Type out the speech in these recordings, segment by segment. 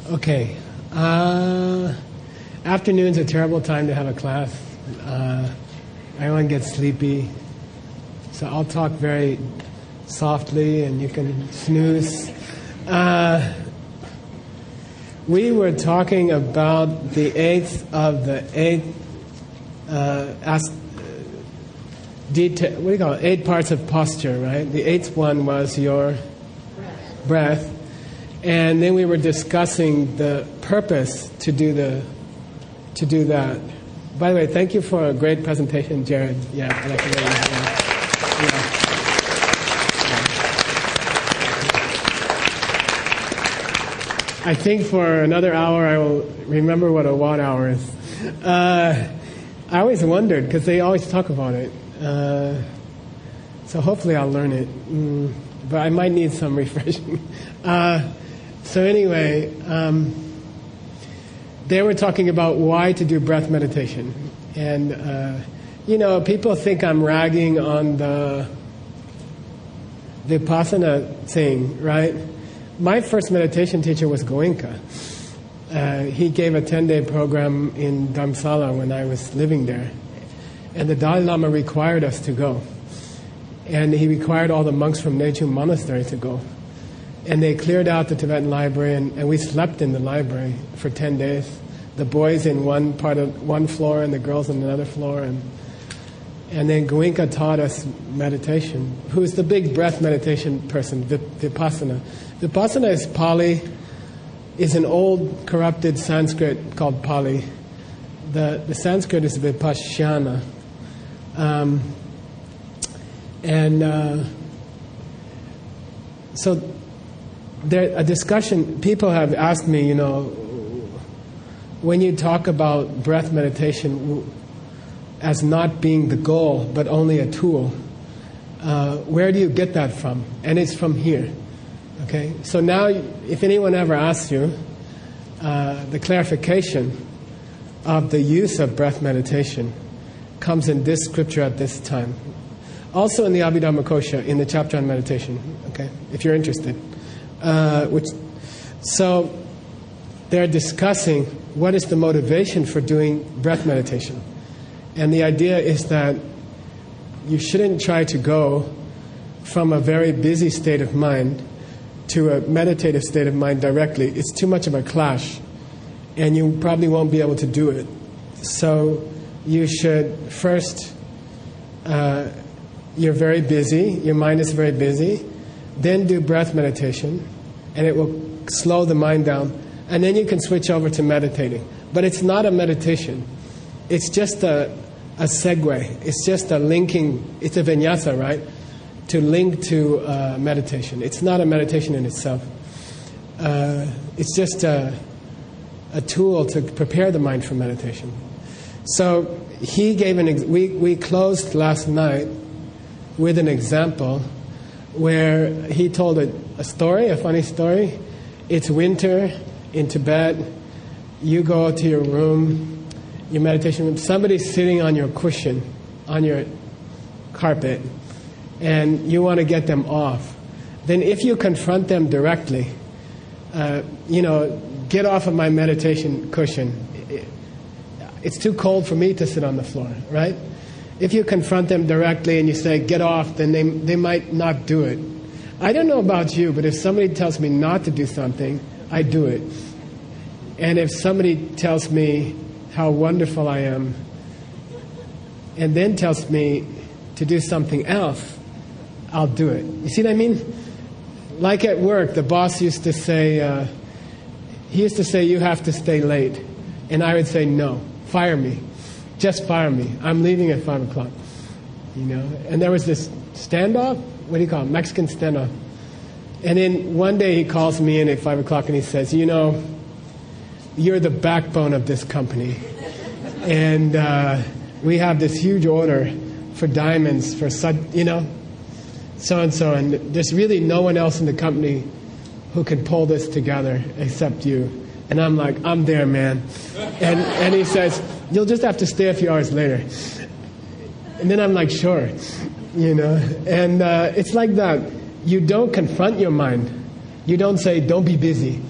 Okay. Afternoon's a terrible time to have a class. Everyone gets sleepy. So I'll talk very softly and you can snooze. We were talking about the eighth of the eight, what do you call it? 8 parts of posture, right? The eighth one was your breath. And then we were discussing the purpose to do that. By the way, thank you for a great presentation, Jared. Yeah, I like it. Yeah. I think for another hour I will remember what a watt hour is. I always wondered because they always talk about it. So hopefully I'll learn it. But I might need some refreshing. So anyway, they were talking about why to do breath meditation. And, people think I'm ragging on the Vipassana thing, right? My first meditation teacher was Goenka. He gave a 10-day program in Dharamsala when I was living there. And the Dalai Lama required us to go. And he required all the monks from Nechung Monastery to go. And they cleared out the Tibetan library, and we slept in the library for 10 days. The boys in one floor and the girls on another floor. And then Goenka taught us meditation. Who's the big breath meditation person? Vipassana. Vipassana is Pali, is an old corrupted Sanskrit called Pali. The Sanskrit is Vipassana. So there a discussion, people have asked me, when you talk about breath meditation as not being the goal but only a tool, where do you get that from? And it's from here. Okay, so now if anyone ever asks you the clarification of the use of breath meditation comes in this scripture at this time. Also in the Abhidharmakosha, in the chapter on meditation, okay, if you're interested. So they're discussing what is the motivation for doing breath meditation. And the idea is that you shouldn't try to go from a very busy state of mind to a meditative state of mind directly. It's too much of a clash, and you probably won't be able to do it. So you should first, you're very busy, your mind is very busy, then do breath meditation, and it will slow the mind down, and then you can switch over to meditating. But it's not a meditation. It's just a segue. It's just a linking. It's a vinyasa, right? To link to meditation. It's not a meditation in itself. It's just a tool to prepare the mind for meditation. So he gave we closed last night with an example where he told a story, a funny story. It's winter in Tibet. You go to your room, your meditation room. Somebody's sitting on your cushion, on your carpet, and you want to get them off. Then if you confront them directly, get off of my meditation cushion. It's too cold for me to sit on the floor, right? If you confront them directly and you say, get off, then they might not do it. I don't know about you, but if somebody tells me not to do something, I do it. And if somebody tells me how wonderful I am, and then tells me to do something else, I'll do it. You see what I mean? Like at work, the boss used to say, you have to stay late. And I would say, no, fire me. Just fire me. I'm leaving at 5 o'clock. And there was this standoff. What do you call it? Mexican standoff. And then one day he calls me in at 5 o'clock and he says, you're the backbone of this company. And we have this huge order for diamonds, for so-and-so. And there's really no one else in the company who can pull this together except you. And I'm like, I'm there, man. And he says, you'll just have to stay a few hours later. And then I'm like, sure. And it's like that. You don't confront your mind. You don't say, don't be busy.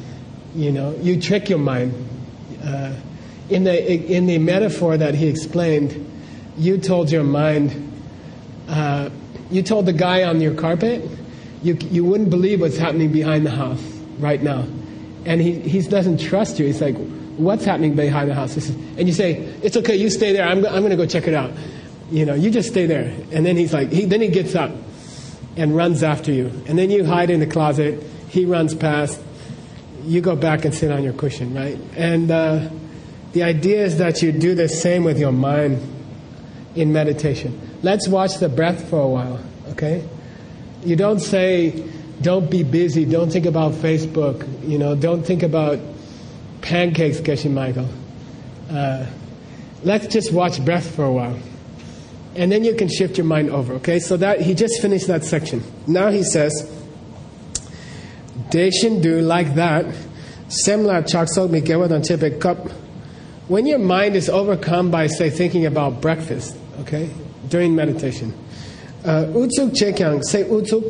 You trick your mind. In the metaphor that he explained, you told your mind, you told the guy on your carpet, you wouldn't believe what's happening behind the house right now. And he doesn't trust you. He's like, what's happening behind the house? And you say, it's okay, you stay there. I'm going to go check it out. You just stay there. And then he's like, then he gets up and runs after you. And then you hide in the closet. He runs past. You go back and sit on your cushion, right? And the idea is that you do the same with your mind in meditation. Let's watch the breath for a while, okay? You don't say, don't be busy, don't think about Facebook, don't think about pancakes, Geshe Michael. Let's just watch breath for a while. And then you can shift your mind over, okay? So that he just finished that section. Now he says, Deshin do like that, Semla Chaksok Mikewadan Chepe Cup. When your mind is overcome by, say, thinking about breakfast, okay, during meditation, Utsuk Chekyang, say Utsuk.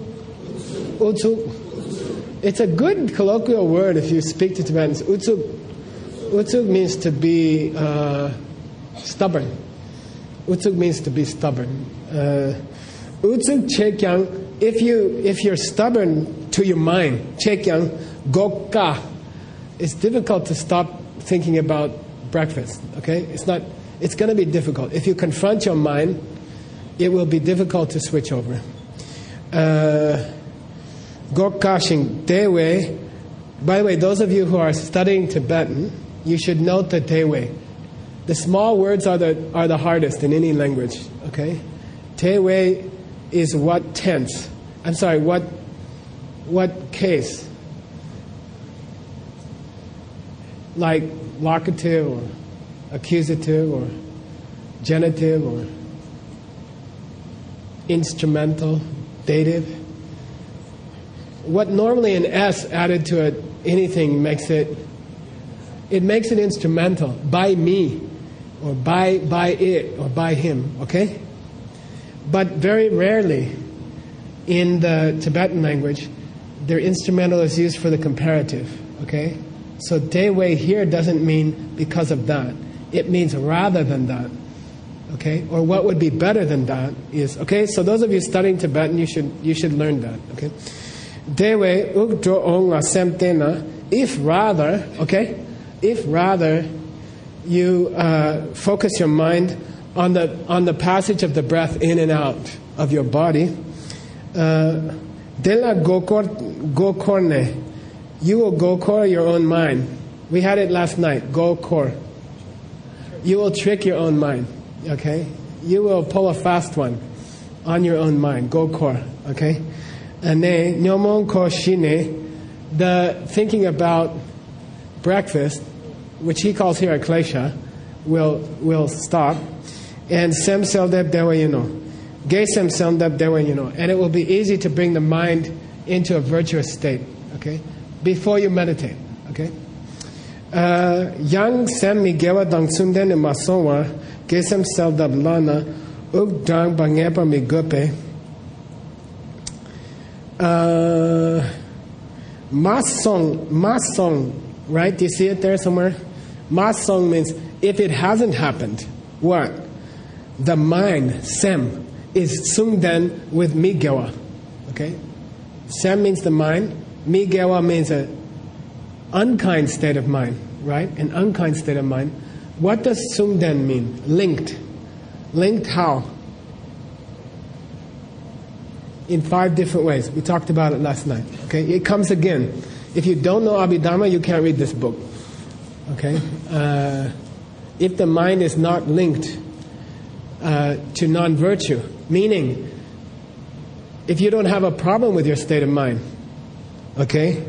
Utsuk. It's a good colloquial word if you speak to Tibetans. Utsuk means to be stubborn. Utsuk means to be stubborn. Utsuk Chekyang, if you're stubborn to your mind, Chekyang, Gokka, it's difficult to stop thinking about breakfast, okay? It's going to be difficult. If you confront your mind, it will be difficult to switch over. Gokkashing Dewe. By the way, those of you who are studying Tibetan, you should note the Dewe. The small words are the hardest in any language, okay? Dewe is what tense. I'm sorry, what case? Like locative or accusative or genitive or instrumental, dative. What normally an S added to it, anything makes it instrumental. By me, or by it, or by him, okay? But very rarely in the Tibetan language, their instrumental is used for the comparative, okay? So Dewe here doesn't mean because of that. It means rather than that. Okay? Or what would be better than that is, okay? So those of you studying Tibetan, you should learn that, okay? Dewe ukdro onga semtena, if rather, okay? If rather you focus your mind on the passage of the breath in and out of your body, dela gokorne, you will go-core your own mind. We had it last night, go-core. You will trick your own mind, okay? You will pull a fast one on your own mind, go-core, okay? And then, nyomon ko shine, the thinking about breakfast, which he calls here a klesha, will stop. And sem seldeb dewa yino. Ge sem seldeb dewa yino. And it will be easy to bring the mind into a virtuous state, okay? Before you meditate, okay? Yang sem mi gewa dang sunden ma sonwa gesem sel dab lana uk dang bangepa mi gupe masong, right? Do you see it there somewhere? Masong means if it hasn't happened, what? The mind, sem, is sungden with mi gewa, okay? Sem means the mind. Migewa means an unkind state of mind, right? An unkind state of mind. What does sungden mean? Linked. Linked how? In 5 different ways. We talked about it last night. Okay, it comes again. If you don't know Abhidharma, you can't read this book. Okay, if the mind is not linked to non-virtue, meaning if you don't have a problem with your state of mind. Okay?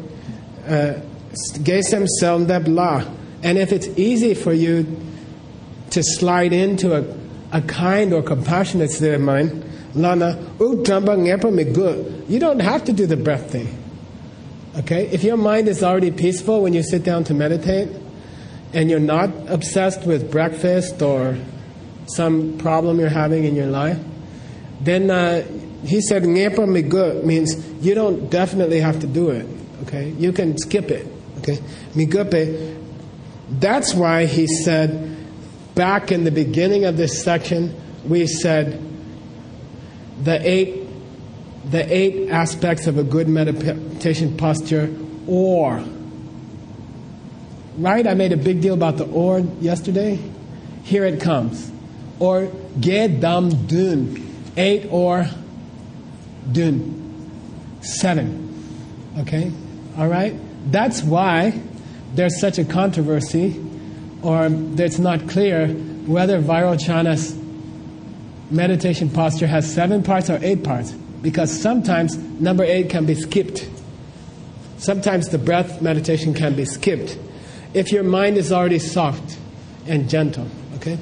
Gesem seldeb la. And if it's easy for you to slide into a kind or compassionate state of mind, lana utramba ngepa me good. You don't have to do the breath thing. Okay? If your mind is already peaceful when you sit down to meditate, and you're not obsessed with breakfast or some problem you're having in your life, then he said ngepa me good means you don't definitely have to do it. Okay, you can skip it. Okay? Migupe, that's why he said, back in the beginning of this section, we said the eight aspects of a good meditation posture, or. Right? I made a big deal about the or yesterday. Here it comes. Or ge dam dun. 8 or dun. 7. Okay? Alright? That's why there's such a controversy, or it's not clear whether Vairocana's meditation posture has 7 parts or 8 parts. Because sometimes number 8 can be skipped. Sometimes the breath meditation can be skipped if your mind is already soft and gentle. Okay?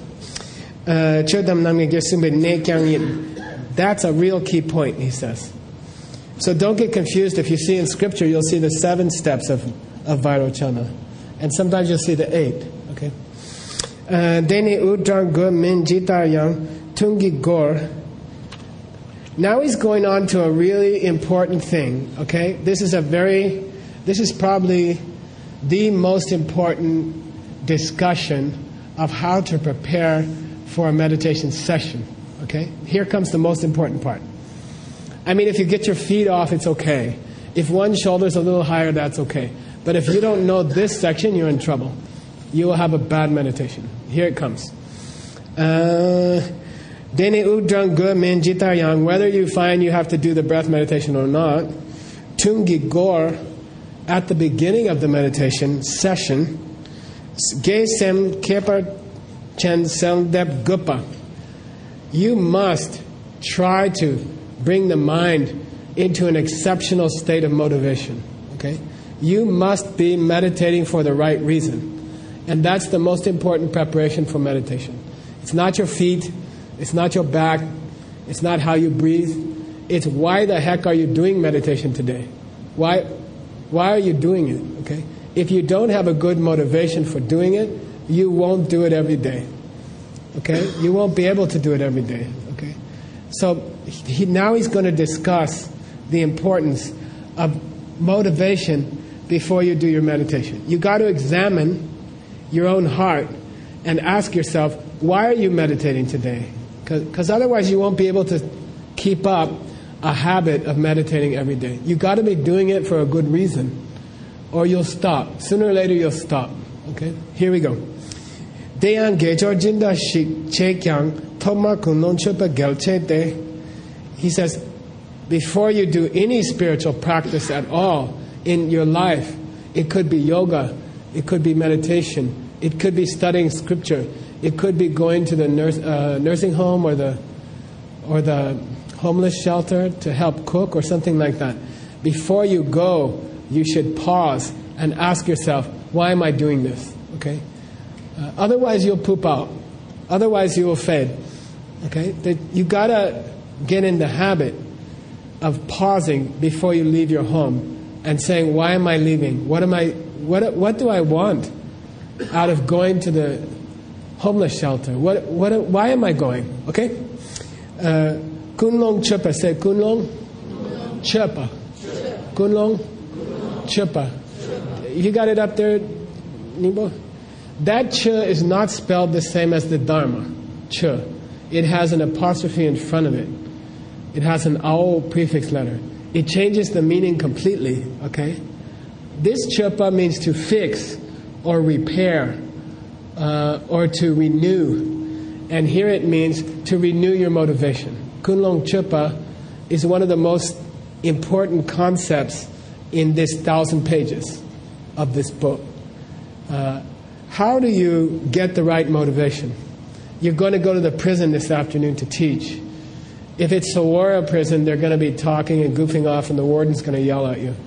That's a real key point, he says. So don't get confused. If you see in scripture, you'll see the 7 steps of Vairocana. And sometimes you'll see the 8. Okay? Deni Udrang Gu Min Jitar Yang Tungi Gor. Now he's going on to a really important thing. Okay? This is probably the most important discussion of how to prepare for a meditation session. Okay? Here comes the most important part. I mean, if you get your feet off, it's okay. If one shoulder's a little higher, that's okay. But if you don't know this section, you're in trouble. You will have a bad meditation. Here it comes. Whether you find you have to do the breath meditation or not, Tungi Gor, at the beginning of the meditation session, Gesem Kepar Chen Seldep Gupa, you must try to bring the mind into an exceptional state of motivation. Okay? You must be meditating for the right reason. And that's the most important preparation for meditation. It's not your feet, it's not your back, it's not how you breathe. It's why the heck are you doing meditation today? Why are you doing it? Okay? If you don't have a good motivation for doing it, you won't do it every day. Okay? You won't be able to do it every day. Okay? So now he's going to discuss the importance of motivation before you do your meditation. You got to examine your own heart and ask yourself, why are you meditating today? Because otherwise you won't be able to keep up a habit of meditating every day. You got to be doing it for a good reason, or you'll stop. Sooner or later you'll stop. Okay? Here we go. Deyan gejor jinda shik chekyang thoma kunon chupa gelchete. He says, before you do any spiritual practice at all in your life, it could be yoga, it could be meditation, it could be studying scripture, it could be going to the nursing home or the homeless shelter to help cook or something like that. Before you go, you should pause and ask yourself, why am I doing this? Okay? Otherwise you'll poop out. Otherwise you will fade. Okay? You gotta get in the habit of pausing before you leave your home and saying, why am I leaving? What do I want out of going to the homeless shelter? Why am I going? Okay? Kunlong Chöpa. Say Kunlong Chöpa. Kunlong Chöpa. You got it up there, Nibo? That ch is not spelled the same as the Dharma. Ch. It has an apostrophe in front of it. It has an ao prefix letter. It changes the meaning completely, okay? This chöpa means to fix or repair or to renew. And here it means to renew your motivation. Kunlong chöpa is one of the most important concepts in this 1,000 pages of this book. How do you get the right motivation? You're going to go to the prison this afternoon to teach. If it's Sawara prison, they're going to be talking and goofing off and the warden's going to yell at you.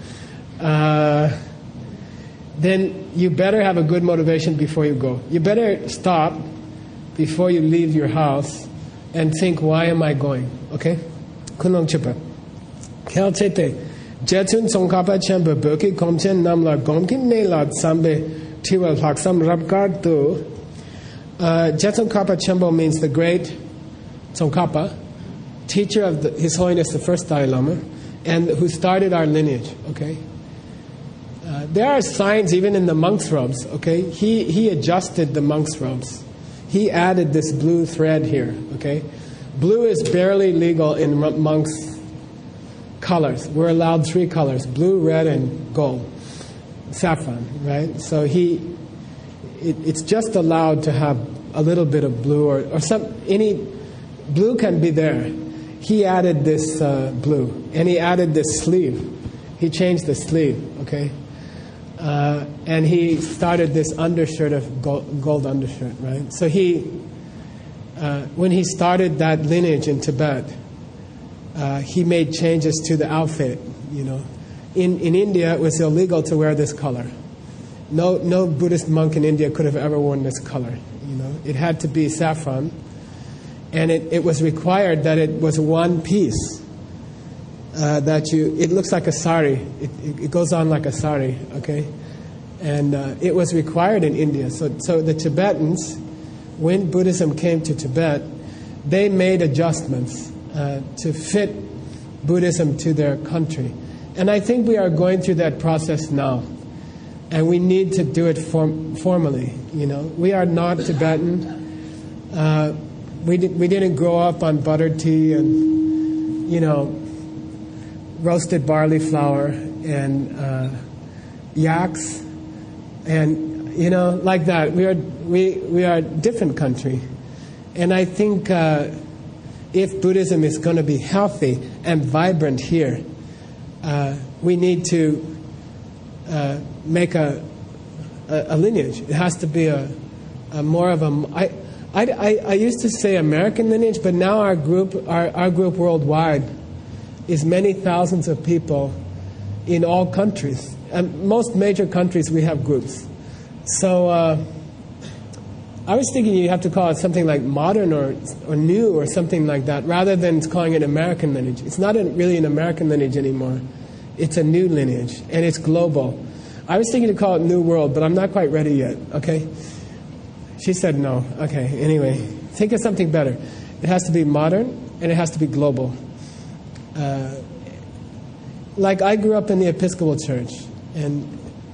Then you better have a good motivation before you go. You better stop before you leave your house and think, why am I going? Okay? Kunlong Chöpa. Kelchete. Jetun Songkapa Chemba Burki Komchen Namla Gomkin Nelad Sambe Tiwal Haksam Rabgardu. Jetsun Kapa Chembo means the great Tsongkhapa, teacher of His Holiness the First Dalai Lama, and who started our lineage. Okay, There are signs even in the monks' robes, okay? He adjusted the monks' robes. He added this blue thread here, okay? Blue is barely legal in monks' colors. We're allowed 3 colors, blue, red, and gold. Saffron, right? So it's just allowed to have a little bit of blue or any blue can be there. He added this blue, and he added this sleeve. He changed the sleeve, okay? And he started this undershirt of gold undershirt, right? So when he started that lineage in Tibet, he made changes to the outfit, you know. In India, it was illegal to wear this color. No Buddhist monk in India could have ever worn this color, you know. It had to be saffron, and it was required that it was one piece. It looks like a sari. It goes on like a sari, okay? And it was required in India. So the Tibetans, when Buddhism came to Tibet, they made adjustments to fit Buddhism to their country. And I think we are going through that process now. And we need to do it formally, you know. We are not Tibetan. We didn't grow up on buttered tea and, you know, roasted barley flour and yaks, and you know, like that. We are a different country, and I think if Buddhism is going to be healthy and vibrant here, we need to make a lineage. It has to be a more of a. I used to say American lineage, but now our group worldwide is many thousands of people in all countries. Most major countries we have groups. So I was thinking you have to call it something like modern or new or something like that, rather than calling it American lineage. It's not really an American lineage anymore. It's a new lineage, and it's global. I was thinking to call it New World, but I'm not quite ready yet, okay? She said no. Okay, anyway, think of something better. It has to be modern, and it has to be global. Like I grew up in the Episcopal Church, and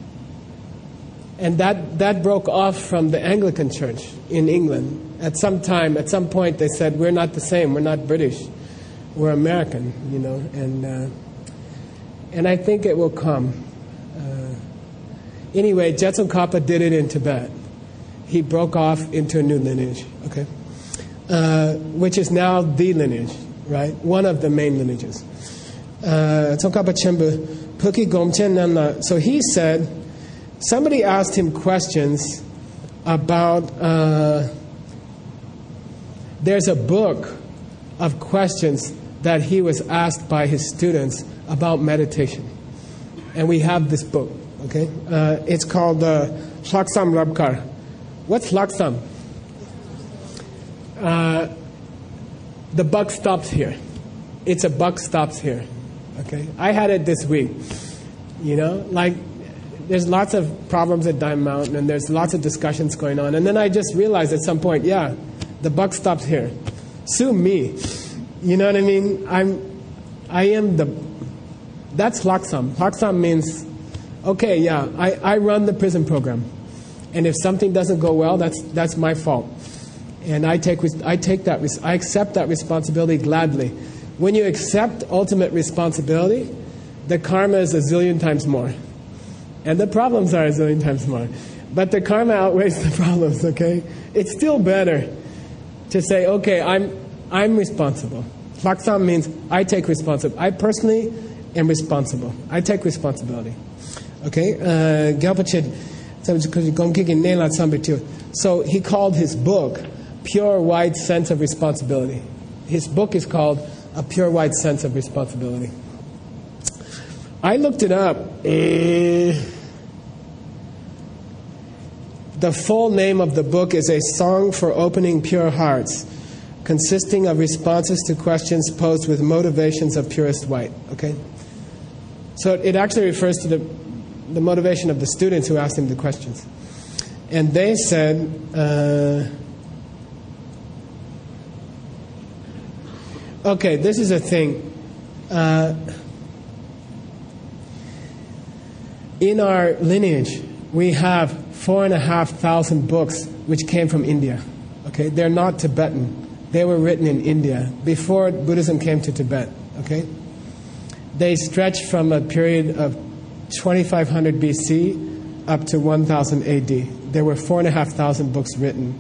that broke off from the Anglican Church in England. At some point, they said, we're not the same, we're not British, we're American, you know, and I think it will come. Anyway, Jetsun Kappa did it in Tibet. He broke off into a new lineage, okay, which is now the lineage, right? One of the main lineages. So he said, somebody asked him questions about, there's a book of questions that he was asked by his students about meditation. And we have this book, okay? It's called Laksam Rabkar. What's Laksam? The buck stops here. It's a buck stops here. Okay, I had it this week. You know, like there's lots of problems at Diamond Mountain, and there's lots of discussions going on. And then I just realized at some point, yeah, the buck stops here. Sue me. You know what I mean? That's Laksam. Laksam means, okay, yeah, I run the prison program, and if something doesn't go well, that's my fault, and I accept that responsibility gladly. When you accept ultimate responsibility, the karma is a zillion times more. And the problems are a zillion times more. But the karma outweighs the problems, okay? It's still better to say, okay, I'm responsible. Laksam means I take responsibility. I personally am responsible. I take responsibility. Okay? So he called his book Pure Wide Sense of Responsibility. His book is called A Pure Wide Sense of Responsibility. I looked it up. The full name of the book is A Song for Opening Pure Hearts, consisting of responses to questions posed with motivations of purest white. Okay? So it actually refers to the motivation of the students who asked him the questions. And they said, okay, this is a thing. In our lineage, we have 4,500 books which came from India. Okay, they're not Tibetan. They were written in India before Buddhism came to Tibet. Okay, they stretch from a period of 2500 BC up to 1000 AD. There were 4,500 books written.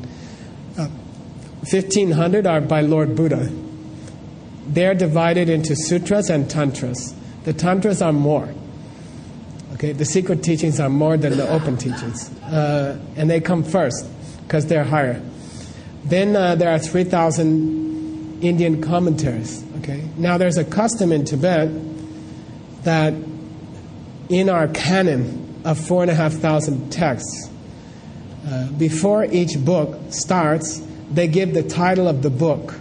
1,500 are by Lord Buddha. They're divided into sutras and tantras. The tantras are more. Okay, the secret teachings are more than the open teachings, and they come first because they're higher. Then there are 3,000 Indian commentaries. Okay, now there's a custom in Tibet that in our canon of 4,500 texts, before each book starts, they give the title of the book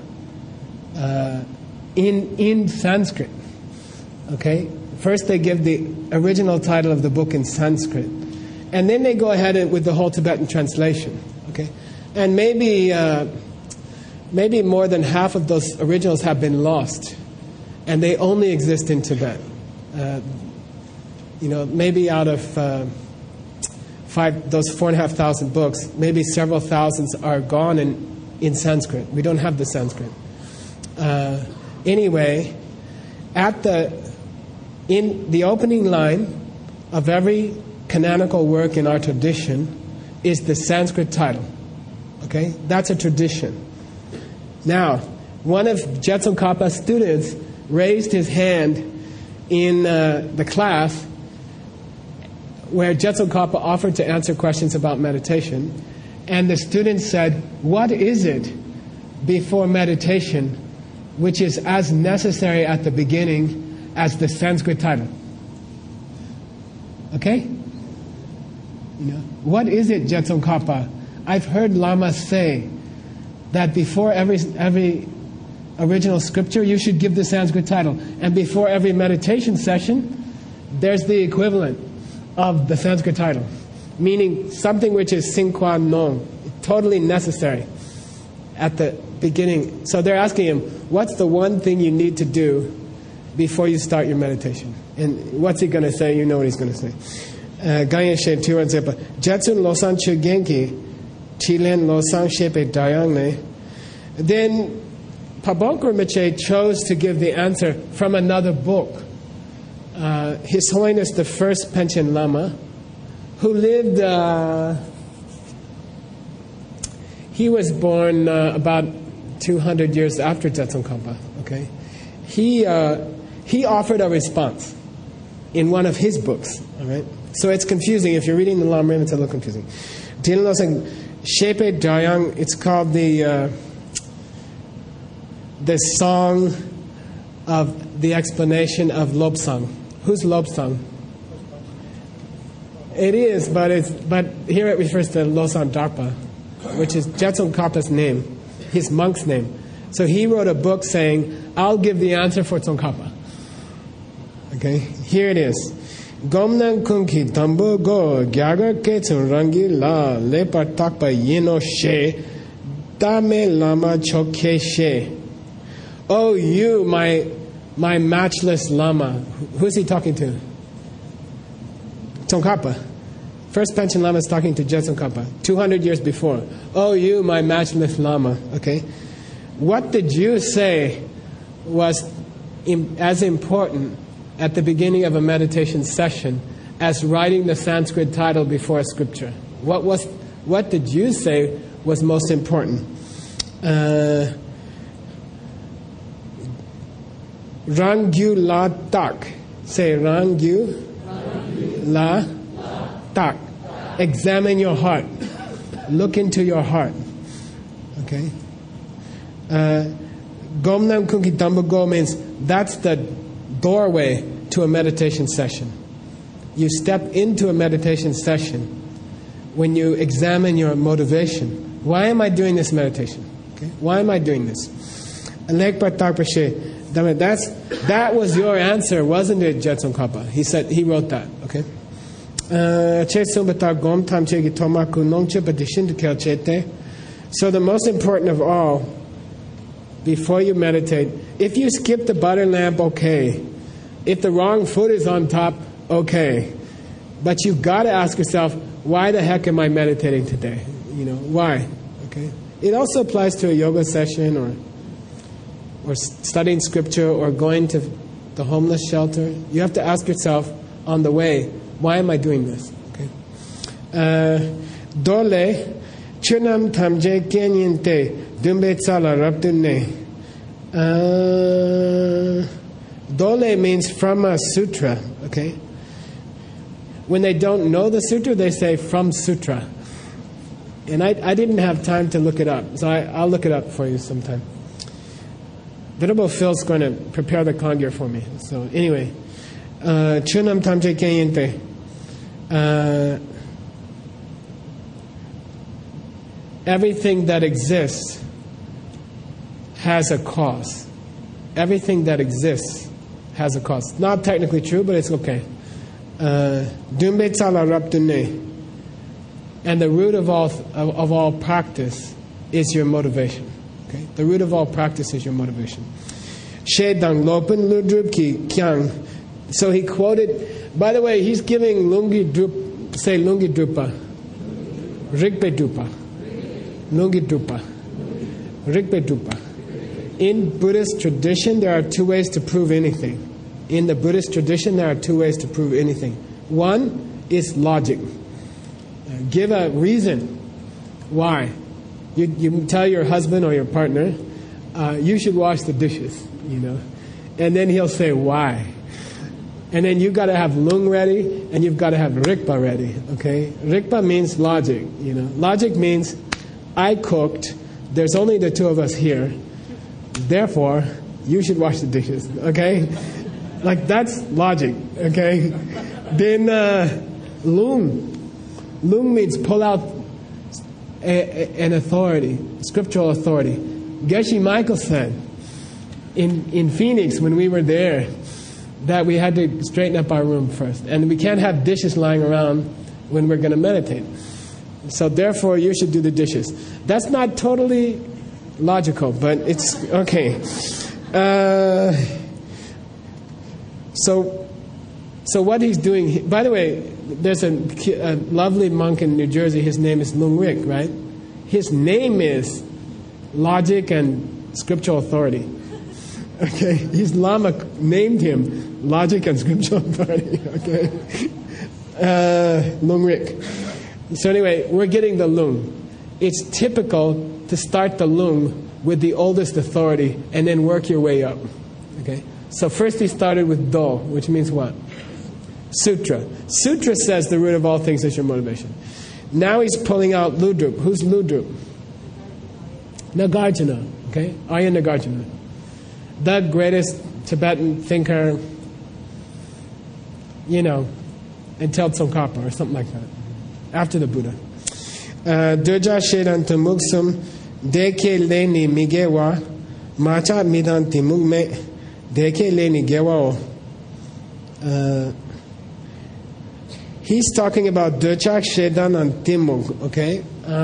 in Sanskrit. Okay, first they give the original title of the book in Sanskrit, and then they go ahead with the whole Tibetan translation. Okay, and maybe more than half of those originals have been lost, and they only exist in Tibet. Maybe out of those 4,500 books, maybe several thousands are gone in Sanskrit. We don't have the Sanskrit. Anyway, in the opening line of every canonical work in our tradition is the Sanskrit title. Okay, that's a tradition. Now, one of Je Tsongkhapa's students raised his hand in the class where Je Tsongkhapa offered to answer questions about meditation, and the student said, "What is it before meditation which is as necessary at the beginning as the Sanskrit title?" Okay? What is it, Je Tsongkhapa? I've heard Lamas say that before every original scripture, you should give the Sanskrit title. And before every meditation session, there's the equivalent of the Sanskrit title. Meaning something which is sine qua non, totally necessary at the beginning. So they're asking him, what's the one thing you need to do before you start your meditation? And what's he going to say? You know what he's going to say. Ganyen Tuwa Zepa. Jetsun Losan Chugenki, Chilen Losan Shepe Dayangne. Then Pabongkor Rinpoche chose to give the answer from another book. His Holiness the First Panchen Lama, who lived, he was born about 200 years after Je Tsongkhapa. Okay, he offered a response in one of his books. All right, so it's confusing if you're reading the Lam Rim. It's a little confusing. Shepe Dayang. It's called the song of the explanation of Lobsang. Who's Lobsang? It is, but here it refers to Losang Darpa, which is Je Tsongkhapa's name, his monk's name. So he wrote a book saying, "I'll give the answer for Tsongkhapa." Okay, here it is. Gomnan kunki tambo go gyaga ke rangi la le partakpa yeno she dame lama choke she. Oh, you, my matchless Lama. Who's he talking to? Tsongkhapa. First Panchen Lama is talking to Je Tsongkhapa 200 years before. Oh, you, my matchless Lama. Okay. What did you say was as important at the beginning of a meditation session as writing the Sanskrit title before a scripture? What did you say was most important? Rangyu la tak. Say Rangyu la tak. Examine your heart. Look into your heart. Okay. Gomnam kunki dambago means that's the doorway to a meditation session. You step into a meditation session when you examine your motivation. Why am I doing this meditation? Okay. Why am I doing this? That was your answer, wasn't it, Je Tsongkhapa? He said, he wrote that, okay? So the most important of all, before you meditate, if you skip the butter lamp, okay. If the wrong foot is on top, okay. But you've got to ask yourself, why the heck am I meditating today? Why? Okay. It also applies to a yoga session or studying scripture or going to the homeless shelter. You have to ask yourself on the way, why am I doing this? Okay. Dole chunam tamje kenyinte dumbe tsala rabdune. Dole means from a sutra. Okay. When they don't know the sutra, they say from sutra. And I didn't have time to look it up, so I'll look it up for you sometime. Venerable Phil's going to prepare the Kagyu for me. So anyway, Chunam Tamche Kenyente. Everything that exists has a cause. Everything that exists has a cause. Not technically true, but it's okay. Dumbe tsala raptune. And the root of all practice is your motivation. Okay? The root of all practice is your motivation. Shedang lopen ludrup ki kyang. So he quoted, by the way, he's giving Lungi Drup, say Lungi Drupa. Rigpe Drupa. Lungi Drupa. Rigpe Drupa. In Buddhist tradition, there are two ways to prove anything. In the Buddhist tradition, there are two ways to prove anything. One is logic. Give a reason why. You tell your husband or your partner, you should wash the dishes, and then he'll say why. And then you've got to have lung ready, and you've got to have rikpa ready. Okay, rikpa means logic. Logic means I cooked. There's only the two of us here. Therefore, you should wash the dishes. Okay, like that's logic. Okay, then lung. Lung means pull out an authority, scriptural authority. Geshe Michael said in Phoenix when we were there that we had to straighten up our room first. And we can't have dishes lying around when we're going to meditate. So therefore you should do the dishes. That's not totally logical, but it's okay. So what he's doing, by the way, there's a lovely monk in New Jersey, his name is Lung Rik, right? His name is logic and scriptural authority. Okay, his Lama named him logic and scriptural authority, okay? Lung Rik. So anyway, we're getting the Lung. It's typical to start the Lung with the oldest authority and then work your way up, okay? So first he started with Do, which means what? Sutra. Sutra says the root of all things is your motivation. Now he's pulling out Ludrup. Who's Ludrup? Nagarjuna. Okay? Arya Nagarjuna. The greatest Tibetan thinker, until Tsongkhapa or something like that. After the Buddha. Durja Shedan Tumuksum Deke Leni Migewa Macha Midan Timugme Deke Leni Gewa. He's talking about Durchak, Shedan, and Timug, okay?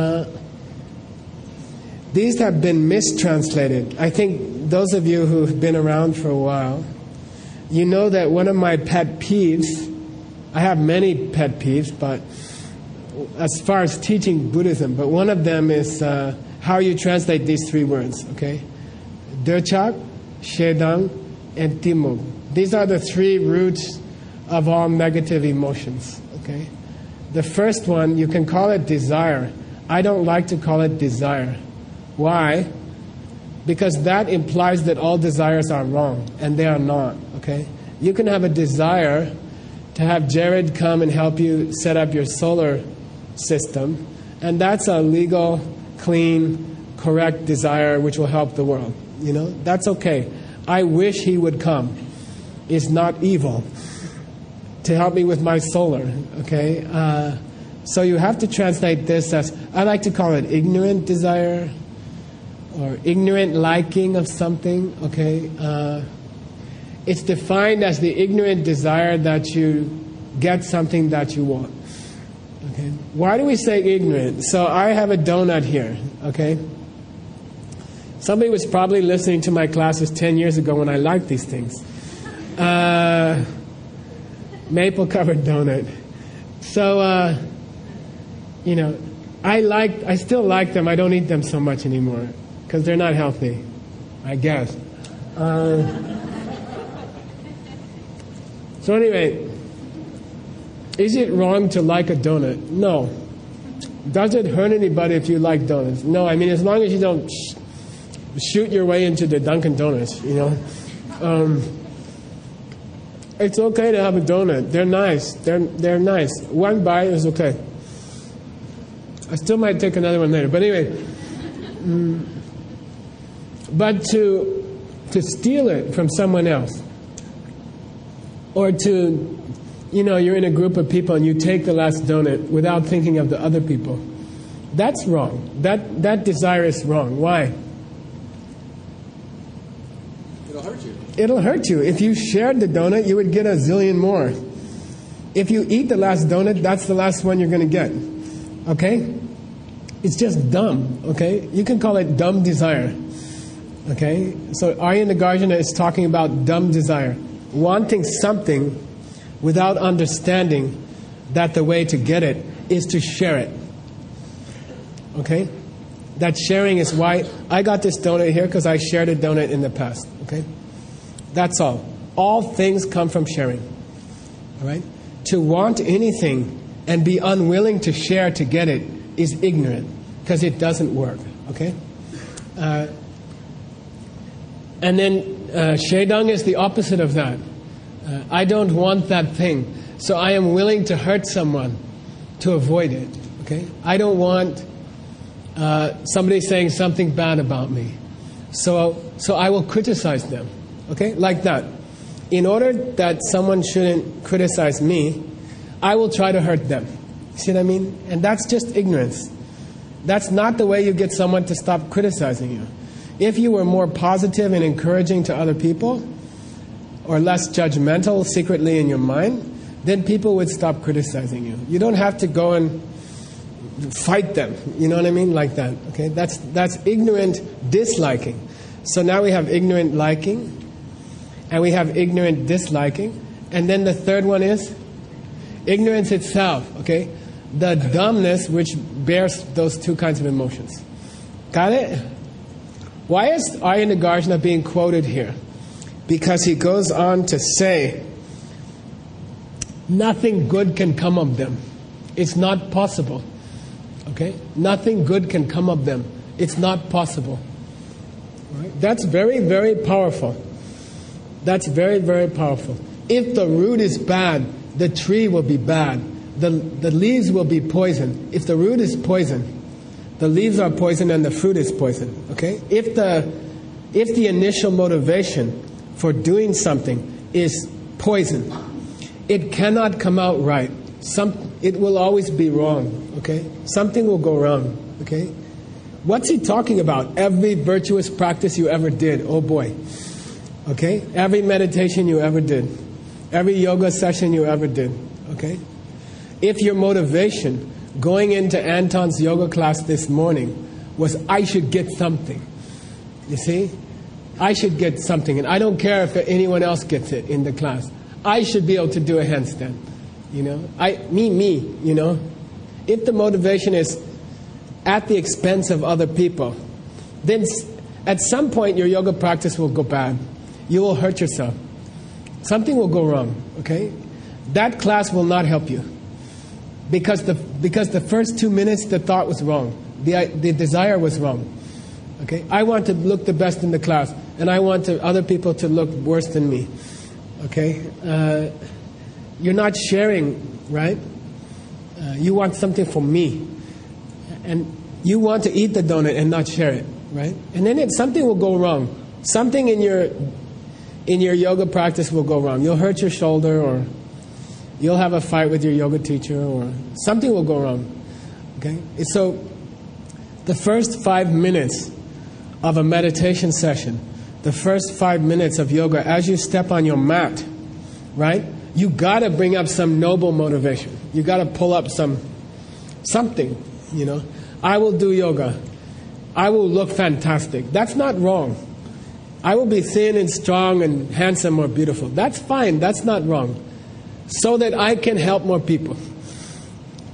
These have been mistranslated. I think those of you who've been around for a while, you know that one of my pet peeves, I have many pet peeves, but as far as teaching Buddhism, but one of them is how you translate these three words, okay? Durchak, Shedan, and Timug. These are the three roots of all negative emotions. Okay? The first one, you can call it desire. I don't like to call it desire. Why? Because that implies that all desires are wrong, and they are not. Okay? You can have a desire to have Jared come and help you set up your solar system, and that's a legal, clean, correct desire which will help the world. That's okay. I wish he would come. It's not evil. To help me with my solar, okay? So you have to translate this as, I like to call it ignorant desire or ignorant liking of something, okay? It's defined as the ignorant desire that you get something that you want, okay? Why do we say ignorant? So I have a donut here, okay? Somebody was probably listening to my classes 10 years ago when I liked these things. Maple-covered donut. So, I still like them. I don't eat them so much anymore because they're not healthy, I guess. So anyway, is it wrong to like a donut? No. Does it hurt anybody if you like donuts? No. I mean, as long as you don't shoot your way into the Dunkin' Donuts, it's okay to have a donut. They're nice. They're nice. One bite is okay. I still might take another one later. But anyway, but to steal it from someone else, or to, you're in a group of people and you take the last donut without thinking of the other people, that's wrong. That desire is wrong. Why? It'll hurt you. It'll hurt you. If you shared the donut, you would get a zillion more. If you eat the last donut, that's the last one you're going to get. Okay? It's just dumb. Okay? You can call it dumb desire. Okay? So Arya Nagarjuna is talking about dumb desire. Wanting something without understanding that the way to get it is to share it. Okay? That sharing is why I got this donut here, because I shared a donut in the past. Okay? That's all. All things come from sharing. All right? To want anything and be unwilling to share to get it is ignorant, because it doesn't work. Okay? And then Shedang is the opposite of that. I don't want that thing, so I am willing to hurt someone to avoid it. Okay? I don't want somebody saying something bad about me, so I will criticize them. Okay? Like that. In order that someone shouldn't criticize me, I will try to hurt them. See what I mean? And that's just ignorance. That's not the way you get someone to stop criticizing you. If you were more positive and encouraging to other people, or less judgmental secretly in your mind, then people would stop criticizing you. You don't have to go and fight them. You know what I mean? Like that. Okay? That's ignorant disliking. So now we have ignorant liking, and we have ignorant disliking, and then the third one is ignorance itself. Okay? The dumbness which bears those two kinds of emotions. Got it? Why is Arya Nagarjuna being quoted here? Because he goes on to say, nothing good can come of them. It's not possible. Okay? Nothing good can come of them. It's not possible. Right? That's very, very powerful. That's very, very powerful. If the root is bad, the tree will be bad. The leaves will be poison. If the root is poison, the leaves are poison and the fruit is poison. Okay? If the initial motivation for doing something is poison, it cannot come out right. It will always be wrong. Okay? Something will go wrong. Okay? What's he talking about? Every virtuous practice you ever did. Oh boy. Okay? Every meditation you ever did. Every yoga session you ever did. Okay? If your motivation going into Anton's yoga class this morning was, I should get something. You see? I should get something, and I don't care if anyone else gets it in the class. I should be able to do a handstand. You know? Me, you know? If the motivation is at the expense of other people, then at some point your yoga practice will go bad. You will hurt yourself. Something will go wrong, okay? That class will not help you. Because the first 2 minutes the thought was wrong. The desire was wrong. Okay? I want to look the best in the class, and I want other people to look worse than me. Okay? You're not sharing, right? You want something from me. And you want to eat the donut and not share it, right? And then something will go wrong. Something in your yoga practice will go wrong. You'll hurt your shoulder, or you'll have a fight with your yoga teacher, or something will go wrong. Okay? So the first 5 minutes of a meditation session, the first 5 minutes of yoga, as you step on your mat, right? You got to bring up some noble motivation. You got to pull up something, you know. I will do yoga. I will look fantastic. That's not wrong. I will be thin and strong and handsome or beautiful. That's fine. That's not wrong. So that I can help more people.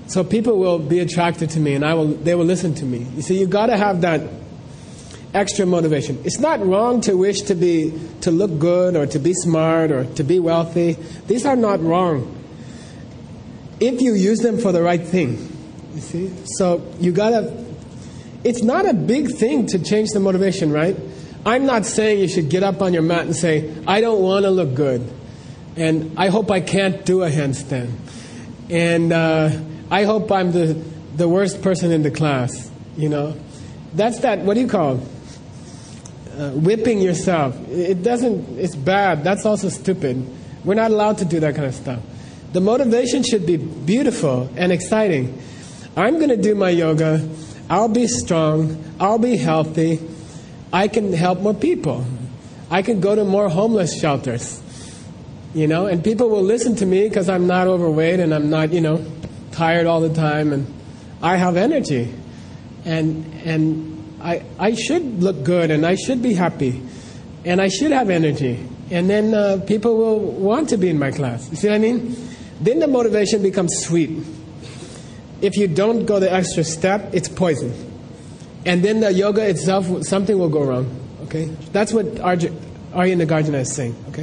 So people will be attracted to me, and they will listen to me. You see, you got to have that extra motivation. It's not wrong to wish to look good or to be smart or to be wealthy. These are not wrong if you use them for the right thing. You see? So you gotta, it's not a big thing to change the motivation, right? I'm not saying you should get up on your mat and say, I don't want to look good, and I hope I can't do a handstand, and I hope I'm the worst person in the class, you know. That's that, what do you call it? Whipping yourself. It's bad. That's also stupid. We're not allowed to do that kind of stuff. The motivation should be beautiful and exciting. I'm going to do my yoga. I'll be strong. I'll be healthy. I can help more people. I can go to more homeless shelters. You know, and people will listen to me because I'm not overweight and I'm not, tired all the time, and I have energy. And I should look good, and I should be happy, and I should have energy. And then people will want to be in my class. You see what I mean? Then the motivation becomes sweet. If you don't go the extra step, it's poison. And then the yoga itself, something will go wrong. Okay? That's what Arya Nagarjuna is saying. Okay?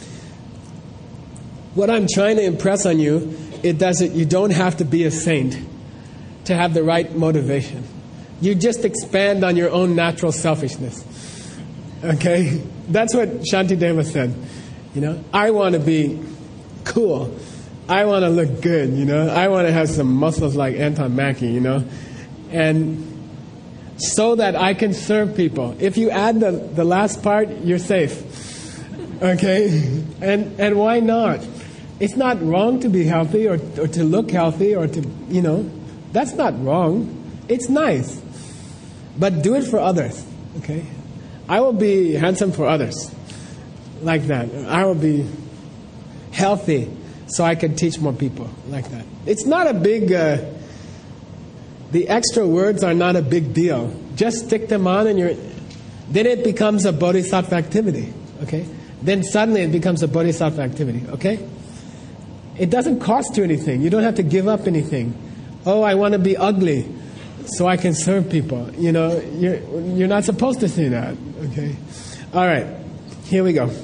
What I'm trying to impress on you, you don't have to be a saint to have the right motivation. You just expand on your own natural selfishness. Okay? That's what Shantideva said. I want to be cool. I want to look good, I want to have some muscles like Anton Mackey, and so that I can serve people. If you add the last part, you're safe. Okay? And why not? It's not wrong to be healthy or to look healthy or to, that's not wrong. It's nice. But do it for others, okay? I will be handsome for others, like that. I will be healthy so I can teach more people, like that. It's not a big, the extra words are not a big deal. Just stick them on and then it becomes a bodhisattva activity, okay? Then suddenly it becomes a bodhisattva activity, okay? It doesn't cost you anything. You don't have to give up anything. Oh, I want to be ugly so I can serve people. You're not supposed to say that. Okay. All right. Here we go.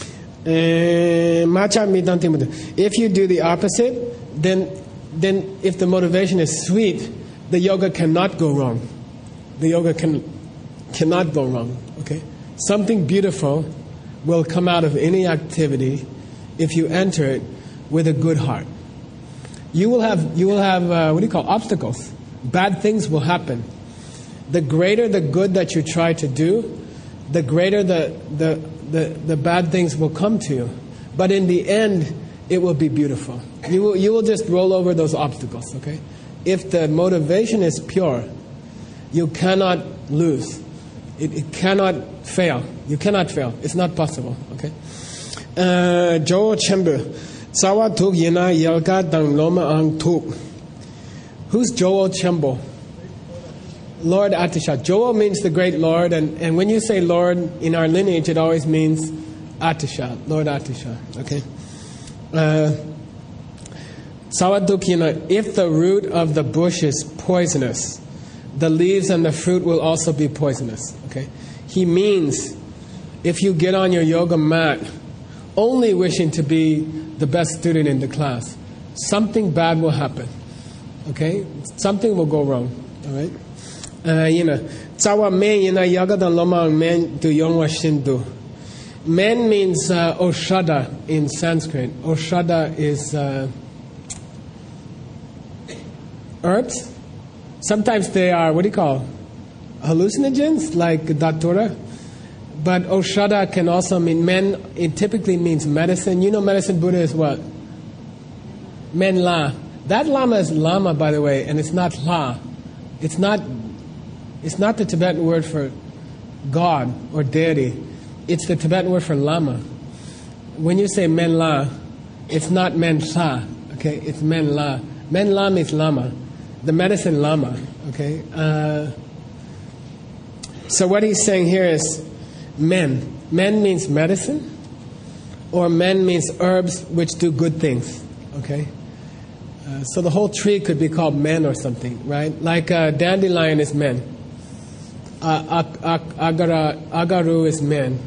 If you do the opposite, then if the motivation is sweet, the yoga cannot go wrong. The yoga cannot go wrong. Okay. Something beautiful will come out of any activity if you enter it with a good heart. You will have obstacles. Bad things will happen. The greater the good that you try to do, the greater the bad things will come to you. But in the end, it will be beautiful. You will just roll over those obstacles, okay? If the motivation is pure, you cannot lose. It cannot fail. You cannot fail. It's not possible, okay? Joel Chembu. Sawa tuk yena yelka dang loma ang tuk. Who's Joel Chembo? Lord Atisha. Joel means the great Lord, and when you say Lord in our lineage, it always means Atisha, Lord Atisha. Okay. Sawa tuk yena. If the root of the bush is poisonous, the leaves and the fruit will also be poisonous. Okay. He means if you get on your yoga mat only wishing to be the best student in the class, something bad will happen. Okay? Something will go wrong. All right? Tsawa men yena yagadan lomang men du yongwa shindu. Men means Oshada in Sanskrit. Oshada is herbs. Sometimes they are, hallucinogens, like Datura. But Oshada can also mean men. It typically means medicine. Medicine Buddha is what? Men la. That lama is lama, by the way, and it's not la. It's not the Tibetan word for God or deity. It's the Tibetan word for lama. When you say men la, it's not men sa. Okay, it's men la. Men la means lama, the medicine lama. Okay. So what he's saying here is men. Men means medicine, or men means herbs which do good things. Okay. So the whole tree could be called men or something, right? Like dandelion is men. Agaru is men.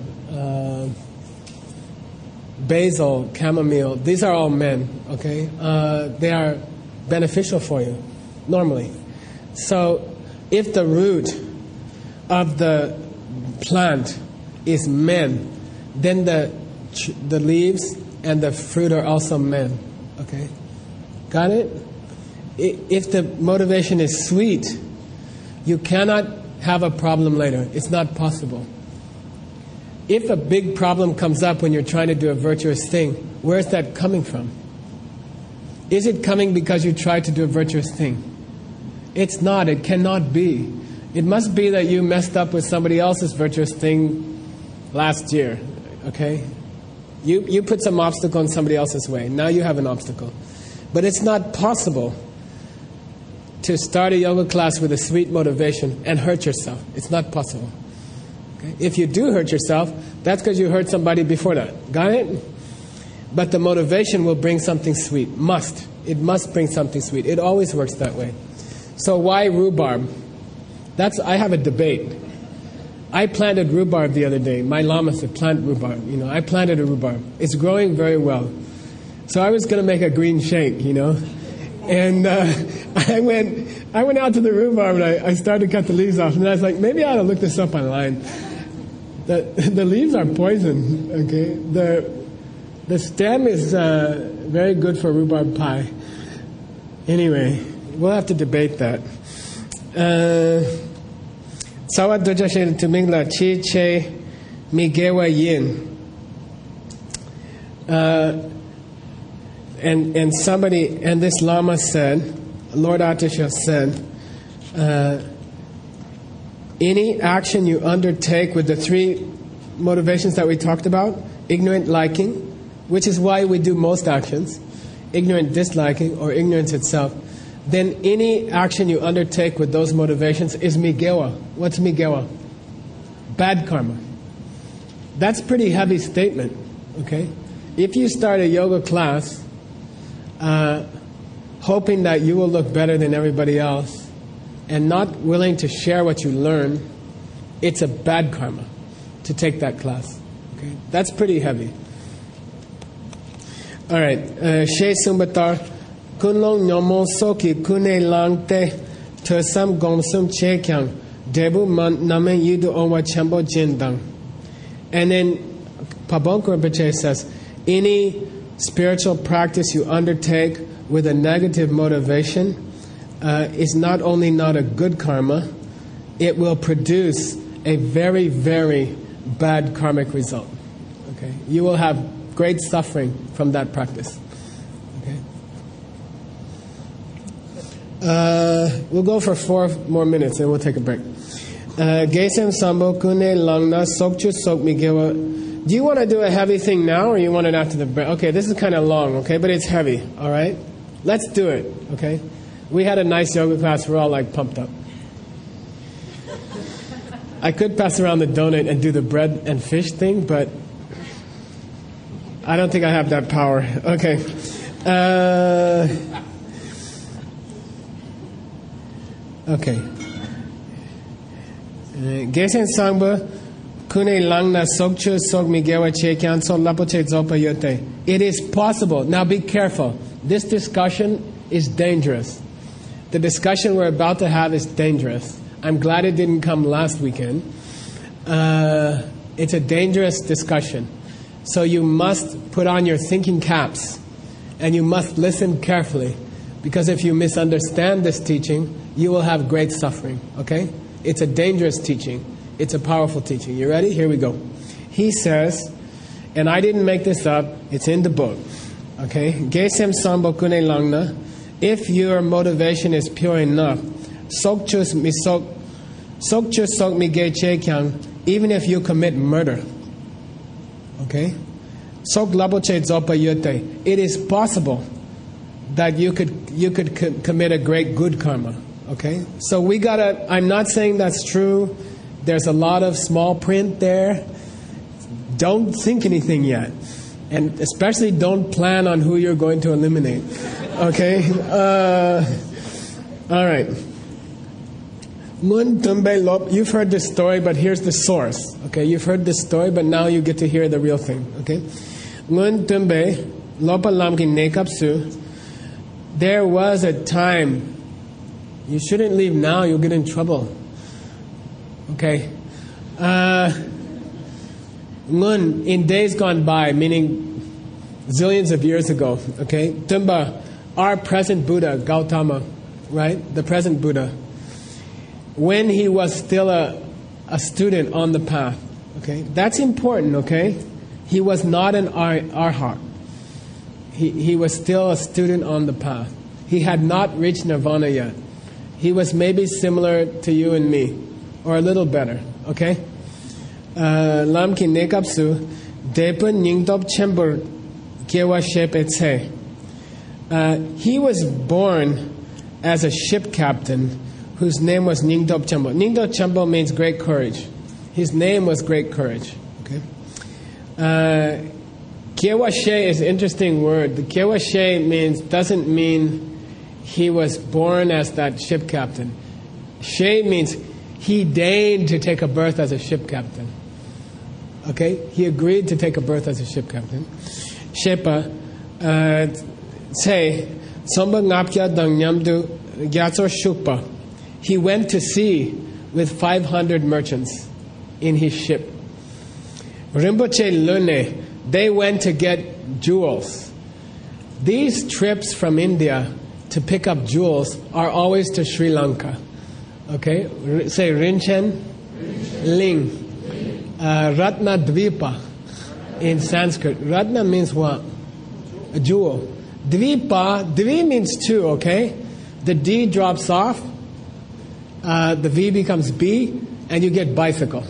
Basil, chamomile, these are all men, okay? They are beneficial for you, normally. So if the root of the plant is men, then the leaves and the fruit are also men, okay? Got it? If the motivation is sweet, you cannot have a problem later. It's not possible. If a big problem comes up when you're trying to do a virtuous thing, where's that coming from? Is it coming because you tried to do a virtuous thing? It's not. It cannot be. It must be that you messed up with somebody else's virtuous thing last year, okay? You put some obstacle in somebody else's way. Now you have an obstacle. But it's not possible to start a yoga class with a sweet motivation and hurt yourself. It's not possible. Okay? If you do hurt yourself, that's because you hurt somebody before that. Got it? But the motivation will bring something sweet. Must. It must bring something sweet. It always works that way. So why rhubarb? I have a debate. I planted rhubarb the other day. My lama said, plant rhubarb. I planted a rhubarb. It's growing very well. So I was going to make a green shake, And I went out to the rhubarb and I started to cut the leaves off. And I was like, maybe I ought to look this up online. The leaves are poison, okay? The stem is very good for rhubarb pie. Anyway, we'll have to debate that. Sawat dojashe tumingla chi che migewa yin. And this Lama said, Lord Atisha said, any action you undertake with the three motivations that we talked about, ignorant liking, which is why we do most actions, ignorant disliking or ignorance itself, then any action you undertake with those motivations is migewa. What's migewa? Bad karma. That's a pretty heavy statement, okay? If you start a yoga class hoping that you will look better than everybody else and not willing to share what you learn, it's a bad karma to take that class. Okay? That's pretty heavy. All right. She Sumbatar Kunlong Nyomo Soki Kune Langte Tersam Gomsum Chekyang Debu Namen Yidu Onwa Chambo Jindang. And then Pabonko Rinpoche says, any spiritual practice you undertake with a negative motivation is not only not a good karma, it will produce a very, very bad karmic result. Okay? You will have great suffering from that practice. Okay? We'll go for 4 more minutes and we'll take a break. Gesem Sambo Kune Langna Sokchu Sok Migewa. Do you want to do a heavy thing now or you want it after the break? Okay, this is kind of long, okay, but it's heavy, all right? Let's do it, okay? We had a nice yoga class. We're all like pumped up. I could pass around the donut and do the bread and fish thing, but I don't think I have that power. Okay. Okay. Gesen Sangba Kune Langna Sokchu Sok Migewa Chekyan So Lapoche Zopa Yote. It is possible. Now be careful. This discussion is dangerous. The discussion we're about to have is dangerous. I'm glad it didn't come last weekend. It's a dangerous discussion. So you must put on your thinking caps and you must listen carefully, because if you misunderstand this teaching, you will have great suffering. Okay? It's a dangerous teaching. It's a powerful teaching. You ready? Here we go. He says, and I didn't make this up, it's in the book. Okay? Gesem Sambo Kune Langna. If your motivation is pure enough, Sokchu Sok Mige Chekyang, even if you commit murder. Okay? Sok Laboche Zopa Yote. It is possible that you could commit a great good karma. Okay? So we gotta, I'm not saying that's true. There's a lot of small print there. Don't think anything yet. And especially don't plan on who you're going to eliminate. Okay? All right. Ngun tumbe lop. You've heard this story, but here's the source. Okay? You've heard this story, but now you get to hear the real thing. Okay? Ngun tumbe lopa lam ki nekap su. There was a time. You shouldn't leave now. You'll get in trouble. Okay? Ngun, in days gone by, meaning zillions of years ago, okay? Tumba, our present Buddha, Gautama, right? The present Buddha. When he was still a student on the path, okay? That's important, okay? He was not an arhat. He was still a student on the path. He had not reached nirvana yet. He was maybe similar to you and me, or a little better, okay? Lam ki nekapsu depen ningtop chembur kewa shepetse. He was born as a ship captain whose name was Ningdop Chembo. Ningdop Chembo means great courage. His name was Great Courage. Okay. Kewa she is an interesting word. The kewa she doesn't mean he was born as that ship captain. She means he deigned to take a berth as a ship captain. Okay? He agreed to take a berth as a ship captain. Shepa say Somba Ngapkya Dang Nyamdu Gyatso Shukpa. He went to sea with 500 merchants in his ship. Rinpoche Lune, they went to get jewels. These trips from India to pick up jewels are always to Sri Lanka. Okay? Say Rinchen Ling. Ratna Dvipa in Sanskrit. Ratna means what? A jewel. Dvipa, Dvi means two, okay? The D drops off, the V becomes B, and you get bicycle.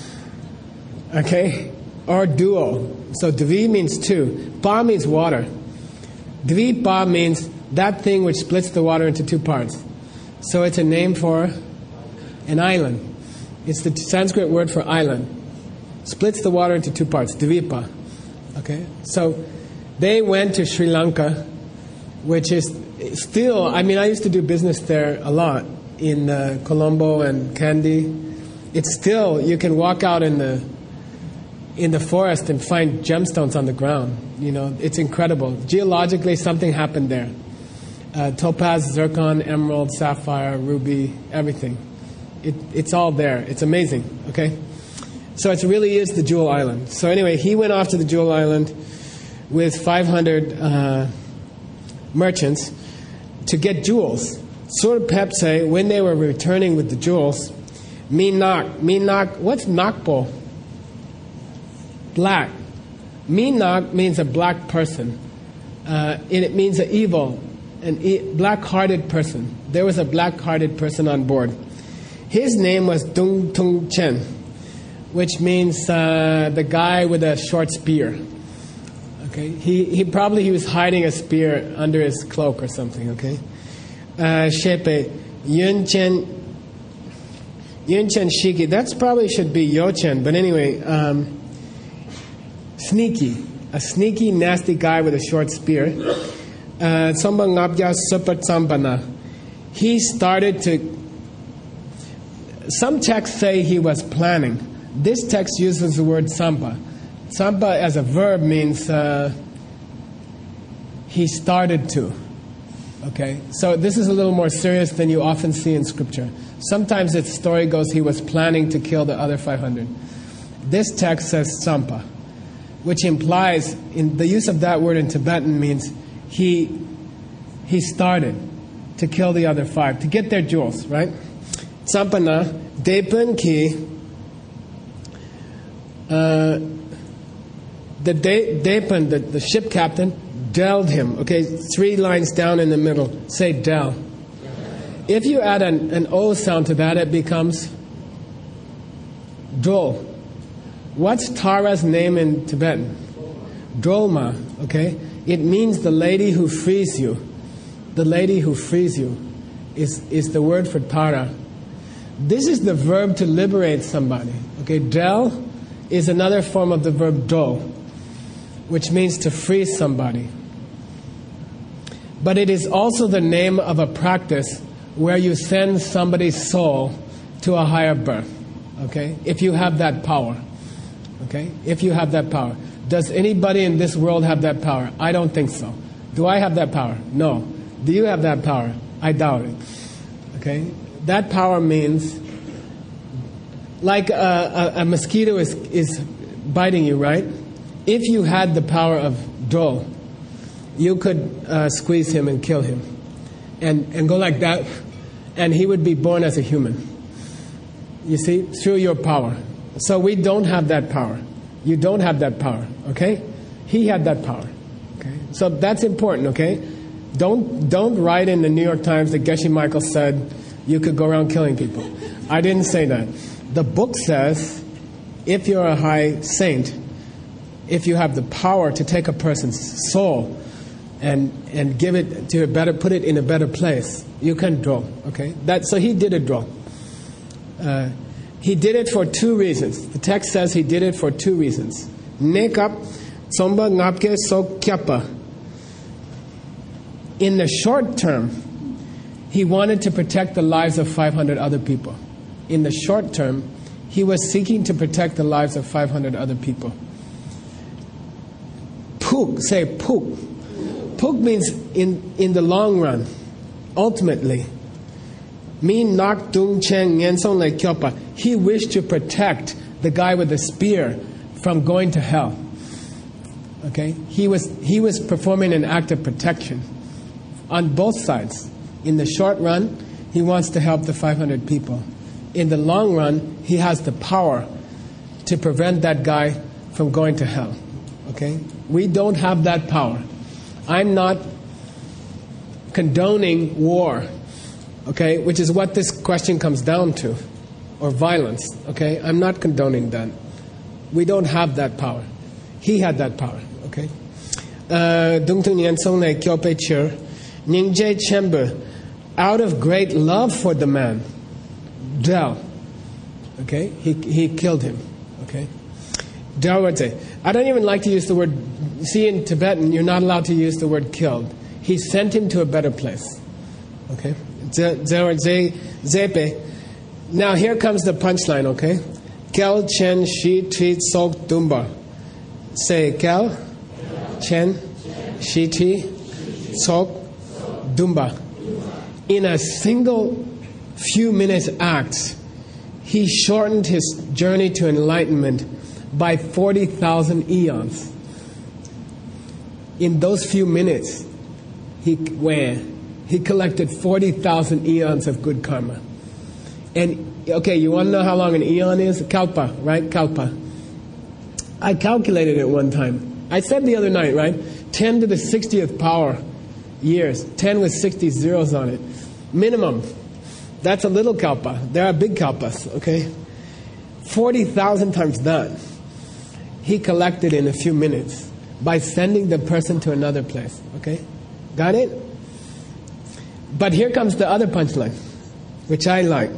Okay? Or duo. So Dvi means two. Pa means water. Dvipa means that thing which splits the water into two parts. So it's a name for an island. It's the Sanskrit word for island. Splits the water into two parts, Dvipa. Okay? So they went to Sri Lanka, which is still, I used to do business there a lot, in Colombo and Kandy. It's still, you can walk out in the forest and find gemstones on the ground. You know, it's incredible. Geologically, something happened there. Topaz, zircon, emerald, sapphire, ruby, everything. It's all there. It's amazing, okay? So it really is the Jewel Island. So anyway, he went off to the Jewel Island with 500 merchants to get jewels. Sur Pepse, when they were returning with the jewels, Minak, what's Nakpo? Black. Minak means a black person. And it means an evil, black-hearted person. There was a black-hearted person on board. His name was Dung Tung Chen, which means the guy with a short spear. Okay, he was hiding a spear under his cloak or something. Okay, Shepe Yun Chen Shiki. That's probably should be Yo Chen, but anyway, a sneaky, nasty guy with a short spear. Samba Ngapya Super Tsambana. He started to. Some texts say he was planning. This text uses the word samba. Samba as a verb means he started to. Okay? So this is a little more serious than you often see in Scripture. Sometimes the story goes he was planning to kill the other 500. This text says sampa, which implies, in the use of that word in Tibetan means he started to kill the other 5, to get their jewels, right? Sampana, Depen ki. The Depen, the ship captain, delled him. Okay, 3 lines down in the middle. Say del. If you add an O sound to that, it becomes Drol. What's Tara's name in Tibetan? Drolma. Okay, it means the lady who frees you. The lady who frees you is the word for Tara. This is the verb to liberate somebody. Okay, del is another form of the verb do, which means to free somebody. But it is also the name of a practice where you send somebody's soul to a higher birth. Okay? If you have that power. Okay? If you have that power. Does anybody in this world have that power? I don't think so. Do I have that power? No. Do you have that power? I doubt it. Okay? That power means, like a mosquito is biting you, right? If you had the power of Dro, you could squeeze him and kill him. And go like that, and he would be born as a human. You see? Through your power. So we don't have that power. You don't have that power, okay? He had that power, okay? So that's important, okay? Don't write in the New York Times that Geshe Michael said you could go around killing people. I didn't say that. The book says if you're a high saint, if you have the power to take a person's soul and give it to a better, put it in a better place, you can draw, okay? So he did a draw. He did it for two reasons. The text says he did it for two reasons. Nekap somba ngapke sok kyapa. In the short term, he wanted to protect the lives of 500 other people. In the short term, he was seeking to protect the lives of 500 other people. Puk, say puk. Puk means in the long run, ultimately. He wished to protect the guy with the spear from going to hell. Okay? He was performing an act of protection on both sides. In the short run, he wants to help the 500 people. In the long run, he has the power to prevent that guy from going to hell. Okay? We don't have that power. I'm not condoning war. Okay, which is what this question comes down to, or violence. Okay, I'm not condoning that. We don't have that power. He had that power. Okay. Out of great love for the man, Del. Okay, he killed him. Okay. I don't even like to use the word. See, in Tibetan, you're not allowed to use the word killed. He sent him to a better place. Okay. Now here comes the punchline, okay? Kel Chen Shi Ti Sok Dumba. Say Kel Chen Shi Ti Sok Dumba. In a single few minutes act, he shortened his journey to enlightenment by 40,000 eons. In those few minutes, he collected 40,000 eons of good karma. And, okay, you want to know how long an eon is? Kalpa, right? Kalpa. I calculated it one time. I said the other night, right? 10 to the 60th power years. 10 with 60 zeros on it. Minimum. That's a little kalpa. There are big kalpas, okay? 40,000 times that. He collected in a few minutes by sending the person to another place, okay? Got it? But here comes the other punchline, which I like.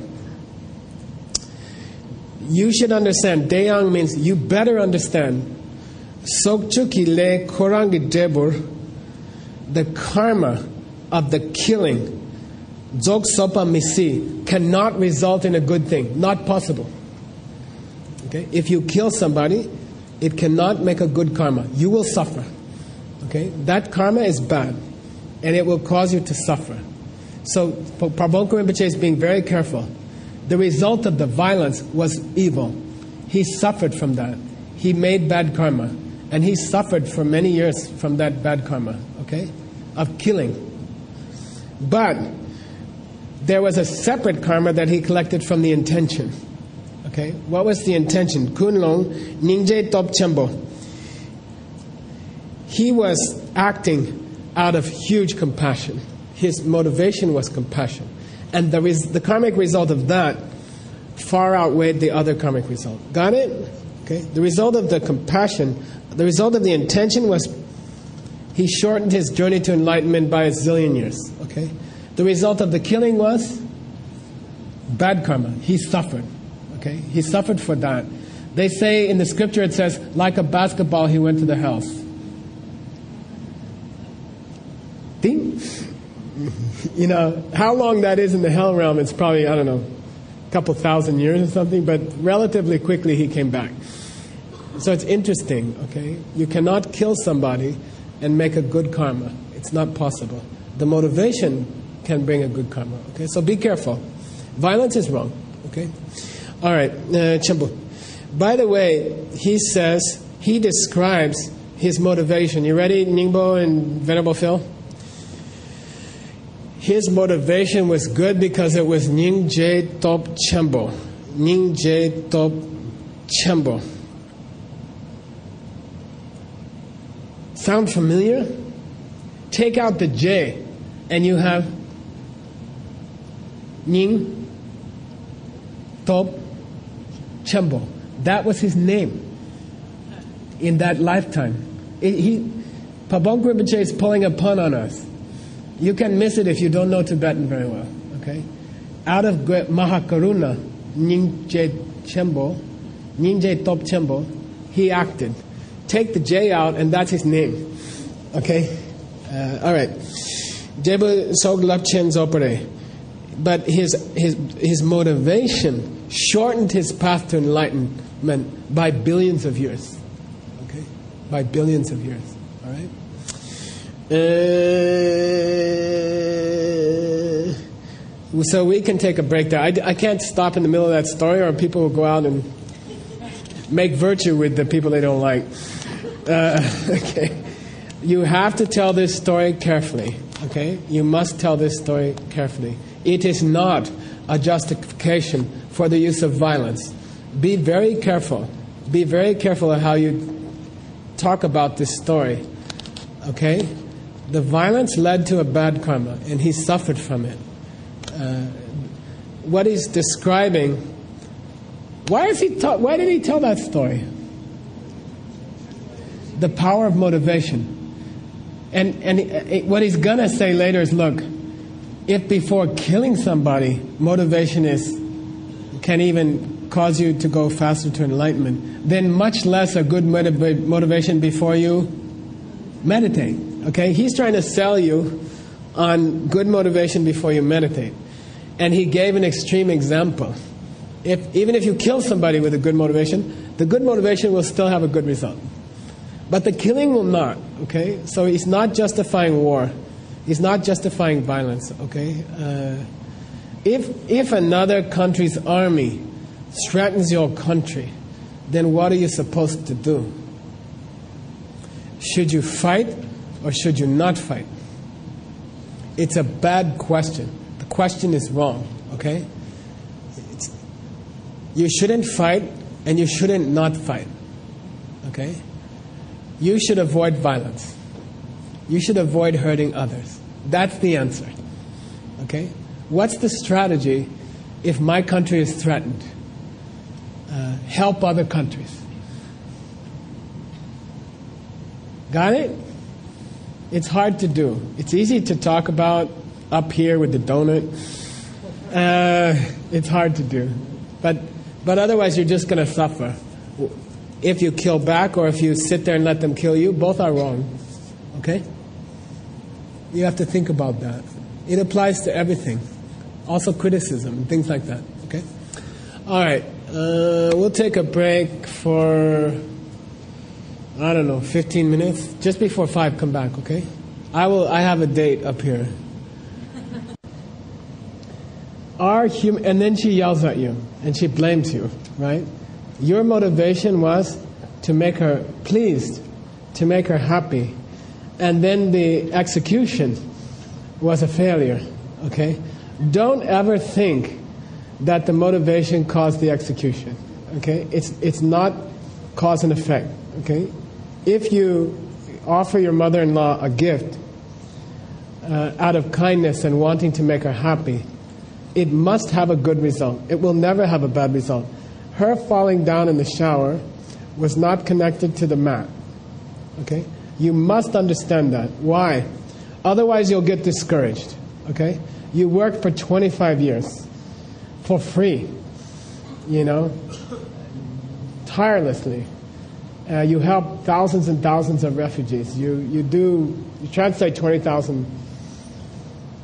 You should understand, Deyang means you better understand. Sokchuki le korangi debur, the karma of the killing, Dzog sopa misi, cannot result in a good thing. Not possible. Okay? If you kill somebody, it cannot make a good karma. You will suffer. Okay? That karma is bad, and it will cause you to suffer. So Parbonko Rinpoche is being very careful. The result of the violence was evil. He suffered from that. He made bad karma. And he suffered for many years from that bad karma, okay, of killing. But there was a separate karma that he collected from the intention. Okay, what was the intention? Kunlong Ningje Top Chembo. He was acting out of huge compassion. His motivation was compassion. And the karmic result of that far outweighed the other karmic result. Got it? Okay. The result of the compassion, the result of the intention was he shortened his journey to enlightenment by a zillion years. Okay. The result of the killing was bad karma. He suffered. Okay. He suffered for that. They say in the scripture it says, like a basketball, he went to the hells. Ding. You know, how long that is in the hell realm, it's probably, I don't know, a couple thousand years or something, but relatively quickly he came back. So it's interesting, okay? You cannot kill somebody and make a good karma. It's not possible. The motivation can bring a good karma, okay? So be careful. Violence is wrong, okay? All right, Chambu. By the way, he says, he describes his motivation. You ready, Ningbo and Venerable Phil? His motivation was good because it was Ning Je Top Chambo. Ning Je Top Chambo. Sound familiar? Take out the J and you have Ning Top Chambo. That was his name in that lifetime. Pabong Rinpoche is pulling a pun on us. You can miss it if you don't know Tibetan very well. Okay? Out of Mahakaruna, Nyingje Chembo, Nyingje Top Chembo, he acted. Take the J out, and that's his name. Okay? All right. Jebu Sog Lapchen Zopere. But his motivation shortened his path to enlightenment by billions of years. Okay? By billions of years. All right? So we can take a break there. I can't stop in the middle of that story, or people will go out and make virtue with the people they don't like. Okay. You have to tell this story carefully. Okay? You must tell this story carefully. It is not a justification for the use of violence. Be very careful. Be very careful of how you talk about this story. Okay? The violence led to a bad karma, and he suffered from it. What he's describing, why did he tell that story? The power of motivation. And what he's going to say later is, look, if before killing somebody, motivation can even cause you to go faster to enlightenment, then much less a good motivation before you meditate. Okay? He's trying to sell you on good motivation before you meditate. And he gave an extreme example. Even if you kill somebody with a good motivation, the good motivation will still have a good result. But the killing will not. Okay? So he's not justifying war. He's not justifying violence. Okay? If another country's army threatens your country, then what are you supposed to do? Should you fight or should you not fight? It's a bad question. The question is wrong, okay? You shouldn't fight and you shouldn't not fight, okay? You should avoid violence. You should avoid hurting others. That's the answer, okay? What's the strategy if my country is threatened? Help other countries. Got it? It's hard to do. It's easy to talk about up here with the donut. It's hard to do. But otherwise you're just going to suffer. If you kill back or if you sit there and let them kill you, both are wrong. Okay? You have to think about that. It applies to everything. Also criticism and things like that. Okay? All right. We'll take a break for, I don't know, 15 minutes. Just before 5, come back, okay? I have a date up here. And then she yells at you, and she blames you, right? Your motivation was to make her pleased, to make her happy. And then the execution was a failure, okay? Don't ever think that the motivation caused the execution, okay? It's not cause and effect, okay? If you offer your mother-in-law a gift out of kindness and wanting to make her happy, it must have a good result. It will never have a bad result. Her falling down in the shower was not connected to the mat, okay? You must understand that. Why? Otherwise you'll get discouraged, okay? You worked for 25 years for free, you know, tirelessly. You help thousands and thousands of refugees. You translate 20,000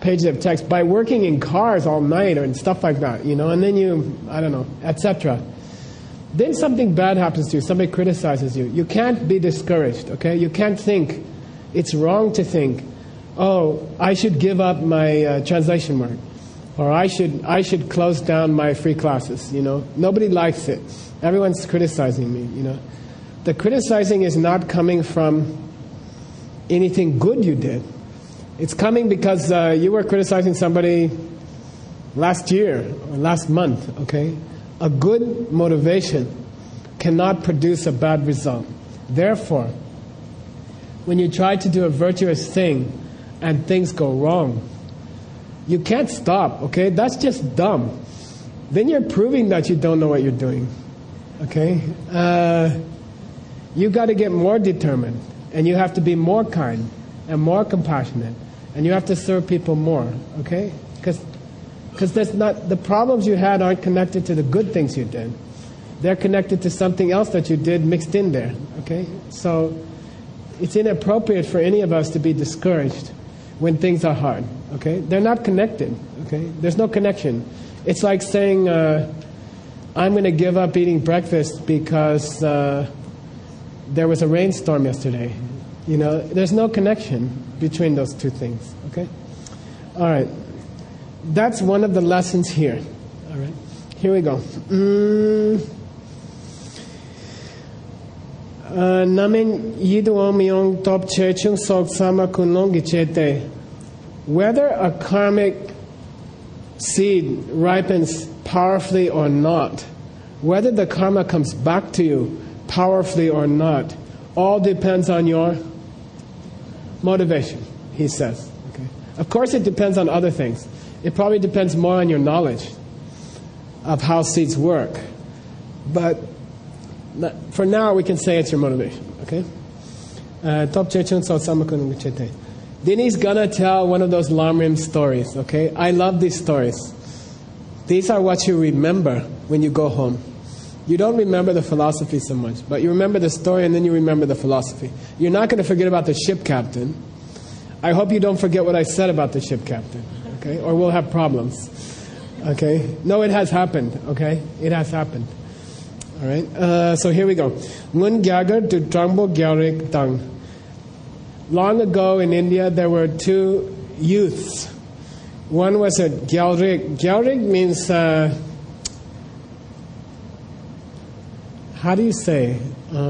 pages of text by working in cars all night and stuff like that, and then you, I don't know, etc. Then something bad happens to you, somebody criticizes you. You can't be discouraged, okay? You can't think, it's wrong to think, oh, I should give up my translation work, or I should close down my free classes, Nobody likes it. Everyone's criticizing me, The criticizing is not coming from anything good you did. It's coming because you were criticizing somebody last year or last month, okay? A good motivation cannot produce a bad result. Therefore, when you try to do a virtuous thing and things go wrong, you can't stop, okay? That's just dumb. Then you're proving that you don't know what you're doing, okay? You got to get more determined, and you have to be more kind and more compassionate, and you have to serve people more, okay? Because that's not, the problems you had aren't connected to the good things you did. They're connected to something else that you did mixed in there, okay? So it's inappropriate for any of us to be discouraged when things are hard, okay? They're not connected, okay? There's no connection. It's like saying, I'm going to give up eating breakfast because there was a rainstorm yesterday. There's no connection between those two things, okay? All right. That's one of the lessons here. All right. Here we go. Namin yiduom yong top chechung sok sama kunong gichete. Whether a karmic seed ripens powerfully or not, whether the karma comes back to you powerfully or not, all depends on your motivation, he says. Okay. Of course, it depends on other things. It probably depends more on your knowledge of how seeds work. But for now, we can say it's your motivation. Okay? Then he's going to tell one of those Lamrim stories. Okay? I love these stories. These are what you remember when you go home. You don't remember the philosophy so much, but you remember the story and then you remember the philosophy. You're not going to forget about the ship captain. I hope you don't forget what I said about the ship captain. Okay? Or we'll have problems. Okay? No, it has happened. Okay? It has happened. All right? So here we go. Ngun Gyagar to Trangbo Gyarik Tang. Long ago in India, there were two youths. One was a Gyarik. Gyarik means, how do you say?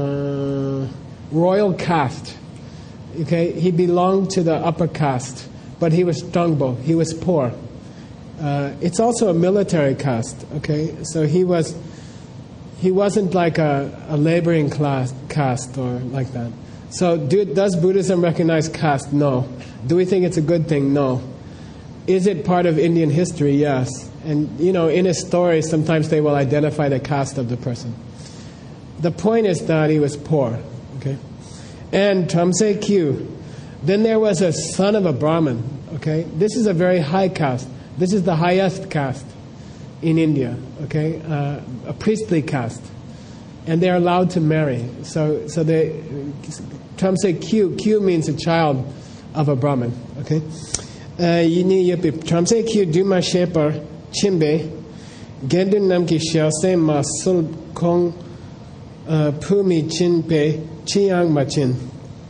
Royal caste. Okay? He belonged to the upper caste. But he was Trangbo. He was poor. It's also a military caste. Okay? So he wasn't like a laboring class caste or like that. So does Buddhism recognize caste? No. Do we think it's a good thing? No. Is it part of Indian history? Yes. And, in a story, sometimes they will identify the caste of the person. The point is that he was poor. Okay? And Tramse Kyu. Then there was a son of a Brahmin. Okay? This is a very high caste. This is the highest caste in India. Okay? A priestly caste. And they're allowed to marry. So they, Tramse Kyu. Kyu means a child of a Brahmin. Okay? Tramse Kyu Duma Shepar Chimbe Gendun Namki Shelse Masul Kong Pumi Chinpe Chiang Machin.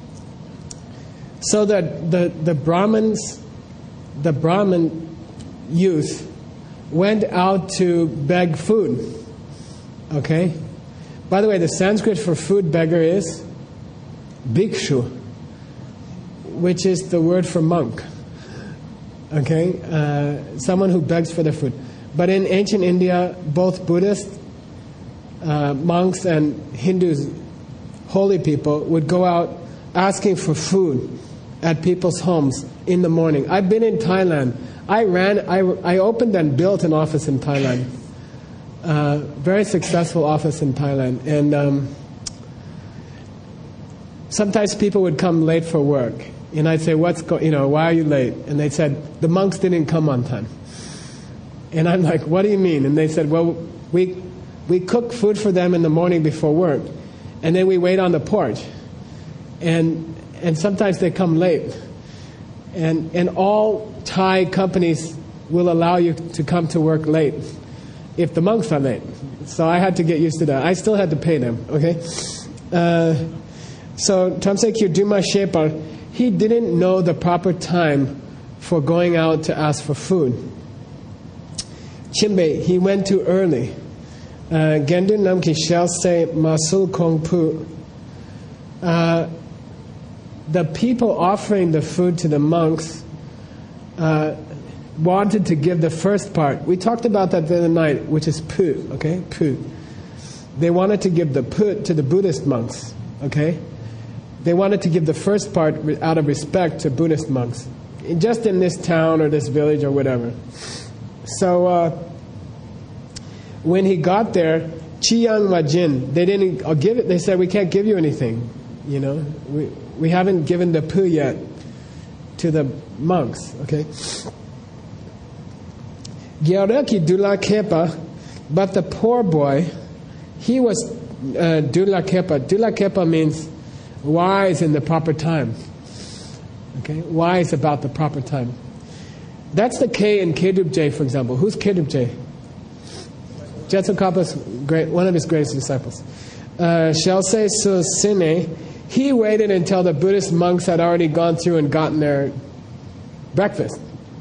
So that the Brahmin youth went out to beg food. Okay? By the way, the Sanskrit for food beggar is bhikshu, which is the word for monk. Okay? Someone who begs for their food. But in ancient India, both Buddhist monks and Hindus, holy people, would go out asking for food at people's homes in the morning. I've been in Thailand. I opened and built an office in Thailand. Very successful office in Thailand. And sometimes people would come late for work. And I'd say, why are you late? And they said, the monks didn't come on time. And I'm like, what do you mean? And they said, well, we cook food for them in the morning before work. And then we wait on the porch. And sometimes they come late. And all Thai companies will allow you to come to work late if the monks are late. So I had to get used to that. I still had to pay them, okay? So Tamse Kyuduma Shepa, he didn't know the proper time for going out to ask for food. Chimbe, he went too early. Gendu Namki shall say Masul Kong Pu. The people offering the food to the monks wanted to give the first part. We talked about that the other night, which is pu, okay? Pu. They wanted to give the pu to the Buddhist monks, okay? They wanted to give the first part out of respect to Buddhist monks, just in this town or this village or whatever. So when he got there, Chiyang Majin, they didn't give it. They said, we can't give you anything. You know, we haven't given the pu yet to the monks, okay? Gyareki Dula Kepa, but the poor boy, he was Dula Kepa. Dula Kepa means wise in the proper time. Okay, wise about the proper time. That's the K in Kedubje, for example. Who's Kedubje? Jetsukapa's one of his greatest disciples. Shelse Susine, he waited until the Buddhist monks had already gone through and gotten their breakfast.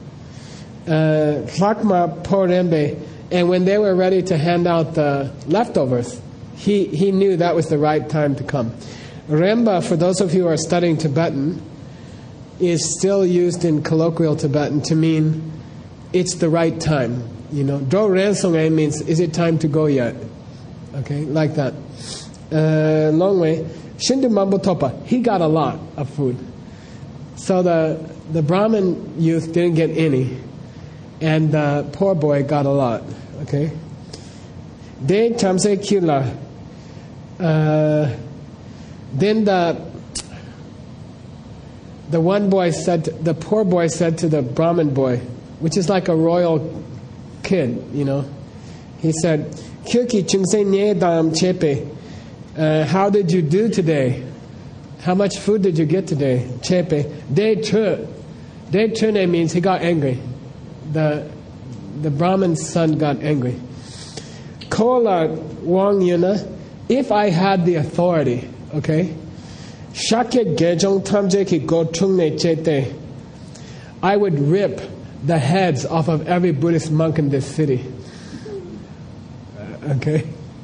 Lakma Porembe, and when they were ready to hand out the leftovers, he knew that was the right time to come. Remba, for those of you who are studying Tibetan, is still used in colloquial Tibetan to mean it's the right time. You know, Do Rensonge means is it time to go yet? Okay, like that. Long way. Shindu Mambo Topa, he got a lot of food. So the Brahmin youth didn't get any, and the poor boy got a lot. Okay. De Tamse Kula. Then the one boy said, the poor boy said to the Brahmin boy, which is like a royal kid, you know. He said, "Kyuki chungse nye dam chepe. How did you do today? How much food did you get today? Chepe. De chune means he got angry. The Brahmin's son got angry. Kola wang yuna, if I had the authority, okay, shakye gejong tamje ki go tungne chete, I would rip the heads off of every Buddhist monk in this city. Okay?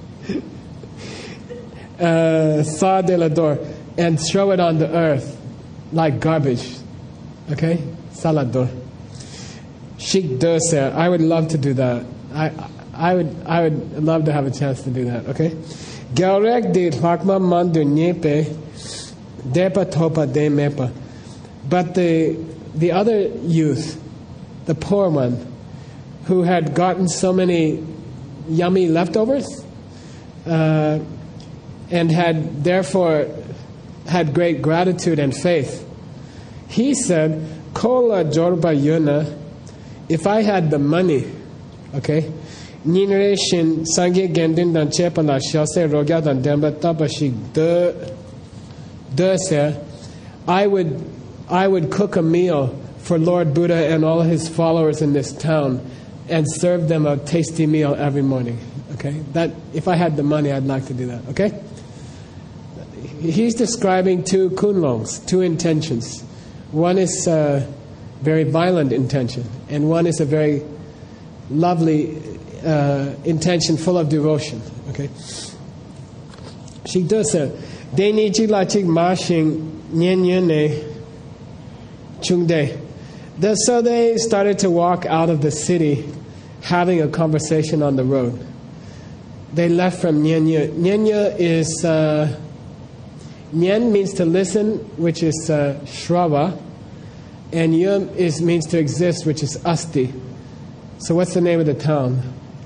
Sa de la door, and throw it on the earth like garbage. Okay? Salador. Shik doser. I would love to do that. I would love to have a chance to do that. Okay? Gaurek de lakma mandu nyepe depa topa de mepa. But the other youth, the poor one, who had gotten so many yummy leftovers, and had therefore had great gratitude and faith, he said, Kola jorba yuna, if I had the money, okay, Ninre shin sangye gendin dan chepala shase rogya dan demba tabashik de se, I would cook a meal for Lord Buddha and all his followers in this town and serve them a tasty meal every morning. Okay? That if I had the money, I'd like to do that. Okay? He's describing two kunlongs, two intentions. One is a very violent intention, and one is a very lovely intention full of devotion. Okay? She does a Deni chilachik mashing nyen chungde. So they started to walk out of the city, having a conversation on the road. They left from Nyenye. Nyenye is Nyen means to listen, which is Shrava, and Yum means to exist, which is Asti. So what's the name of the town?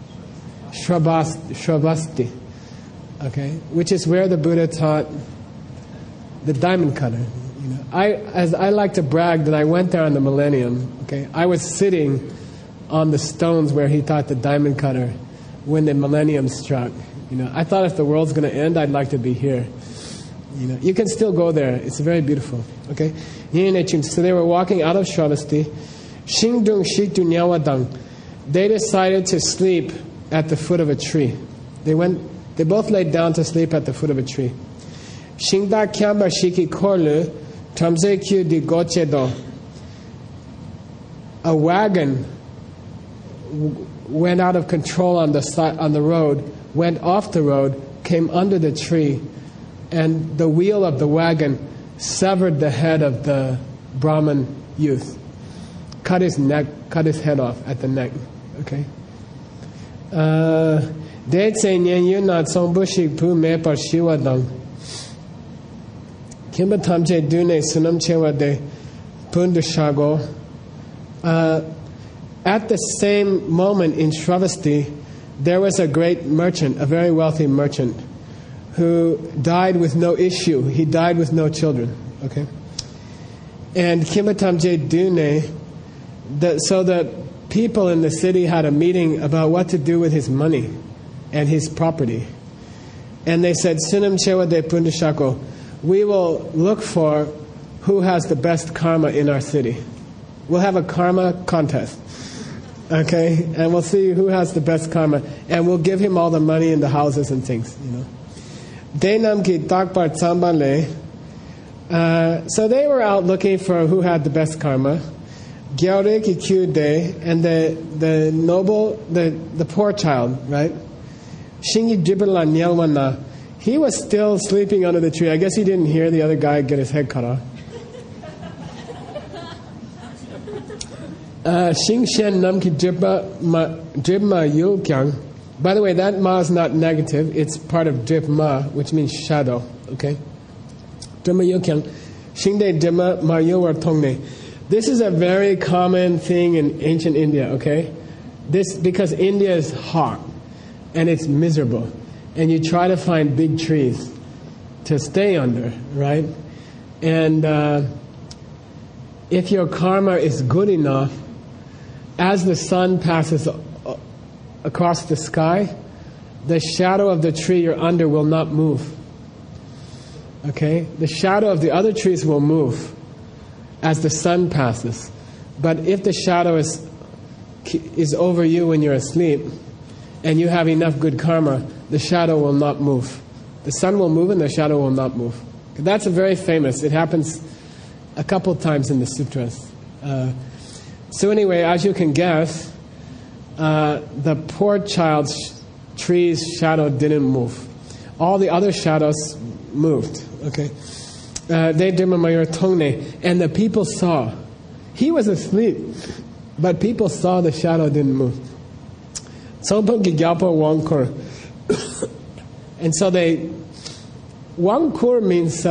Shravasti. Okay, which is where the Buddha taught the diamond cutter. You know, I like to brag that I went there on the millennium. Okay, I was sitting on the stones where he taught the diamond cutter when the millennium struck. You know, I thought if the world's going to end, I'd like to be here. You know, you can still go there. It's very beautiful. Okay, so they were walking out of Shravasti. Shingdung Shitu Nyawadang. They decided to sleep at the foot of a tree. They both laid down to sleep at the foot of a tree. Shingda Kyamba Shiki Korlu, Tamze Kyu di Gochedo. A wagon went out of control on the road, went off the road, came under the tree, and the wheel of the wagon severed the head of the Brahmin youth. Cut his head off at the neck. Okay. Kimba Tamje Dune Sunam Chewa de Pundushago. At the same moment in Shravasti, there was a great merchant, a very wealthy merchant, who died with no issue. He died with no children. Okay, and Kimbatamje Dune, so the people in the city had a meeting about what to do with his money and his property, and they said, "Sunam Chewa de Pundashako, we will look for who has the best karma in our city. We'll have a karma contest." Okay, and we'll see who has the best karma, and we'll give him all the money and the houses and things, Denam ki takpar tsambale. So they were out looking for who had the best karma. Gyore ki kyude, and the noble, the poor child, right? Shingi jibala nyelwana. He was still sleeping under the tree. I guess he didn't hear the other guy get his head cut off. Xing Shen Nam Ki Dribma Yul Kyang. By the way, that ma is not negative. It's part of Drip Ma, which means shadow. Okay? Dribma Yul Kyang. Xing De Dribma Ma Yul War Tongne. This is a very common thing in ancient India, okay? Because India is hot and it's miserable. And you try to find big trees to stay under, right? And if your karma is good enough, as the sun passes across the sky, the shadow of the tree you're under will not move. Okay? The shadow of the other trees will move as the sun passes. But if the shadow is over you when you're asleep, and you have enough good karma, the shadow will not move. The sun will move and the shadow will not move. That's a very famous. It happens a couple times in the sutras. So anyway, as you can guess, the poor child's tree's shadow didn't move. All the other shadows moved. Okay, they Mayor Tongne, and the people saw. He was asleep, but people saw the shadow didn't move. And so Wangkur means,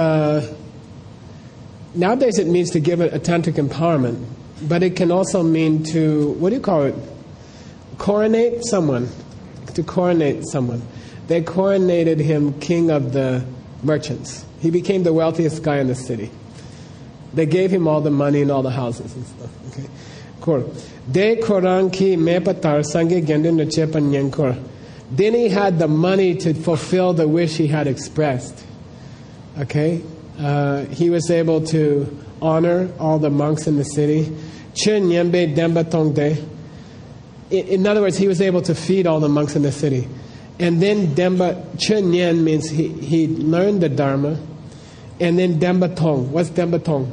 nowadays it means to give it a tantric empowerment, but it can also mean to, what do you call it? Coronate someone. To coronate someone. They coronated him king of the merchants. He became the wealthiest guy in the city. They gave him all the money and all the houses and stuff. Okay, cool. De Koran ki mepatar sange gendin chepan yankor. Then he had the money to fulfill the wish he had expressed. Okay, he was able to honor all the monks in the city. Chen yembe demba tongde. In other words, he was able to feed all the monks in the city. And then Demba, Chen Yen means he learned the Dharma. And then Demba Tong. What's Demba Tong?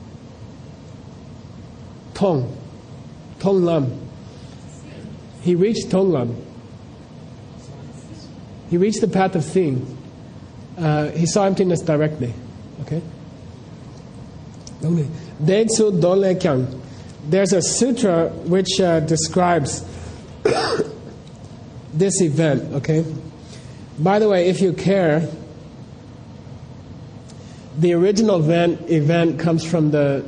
Tong. Tong Lam. He reached Tong Lam. He reached the path of seeing. He saw emptiness directly. Okay? Deitsu Dole Kyang. There's a sutra which describes this event, okay? By the way, if you care, the original event comes from the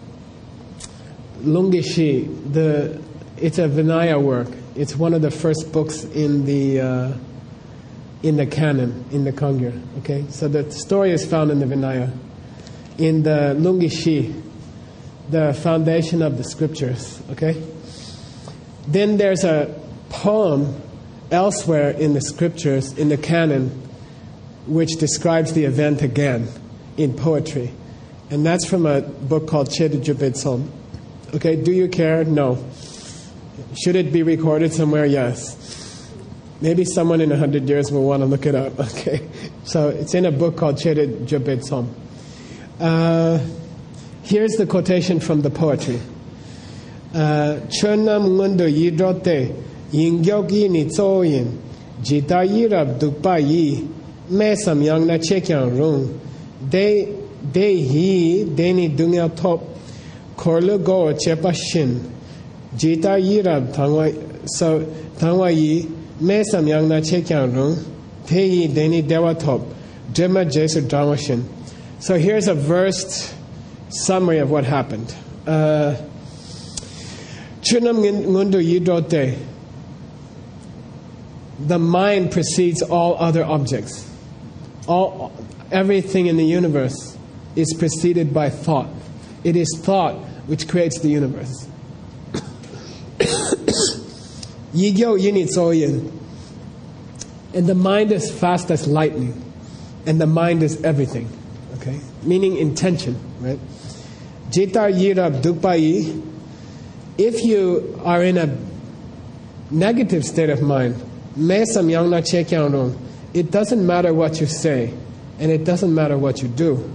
Lungishi. It's a Vinaya work. It's one of the first books in the canon, in the Kangyur, okay? So the story is found in the Vinaya. In the Lungishi, the foundation of the scriptures, okay? Then there's a poem elsewhere in the scriptures, in the canon, which describes the event again in poetry. And that's from a book called Chedujubedson. Okay, do you care? No. Should it be recorded somewhere? Yes. Maybe someone in 100 years will want to look it up. Okay, so it's in a book called Chede Jobet Som. Here's the quotation from the poetry. Chönam ngundo yidrote yingyogi ni tsoyin jita yirab dukpa yi mesam yang na chekyang rung de hi deni dunya top korlu go chepa shin jita yirab tangwa yi mesam yang na chekyang rung de yi deni dewa top drema jesu drama shin. So here's a versed summary of what happened. The mind precedes all other objects. Everything in the universe is preceded by thought. It is thought which creates the universe. And the mind is fast as lightning. And the mind is everything. Okay? Meaning intention, right? Jitar yirab dukpai. If you are in a negative state of mind, it doesn't matter what you say, and it doesn't matter what you do.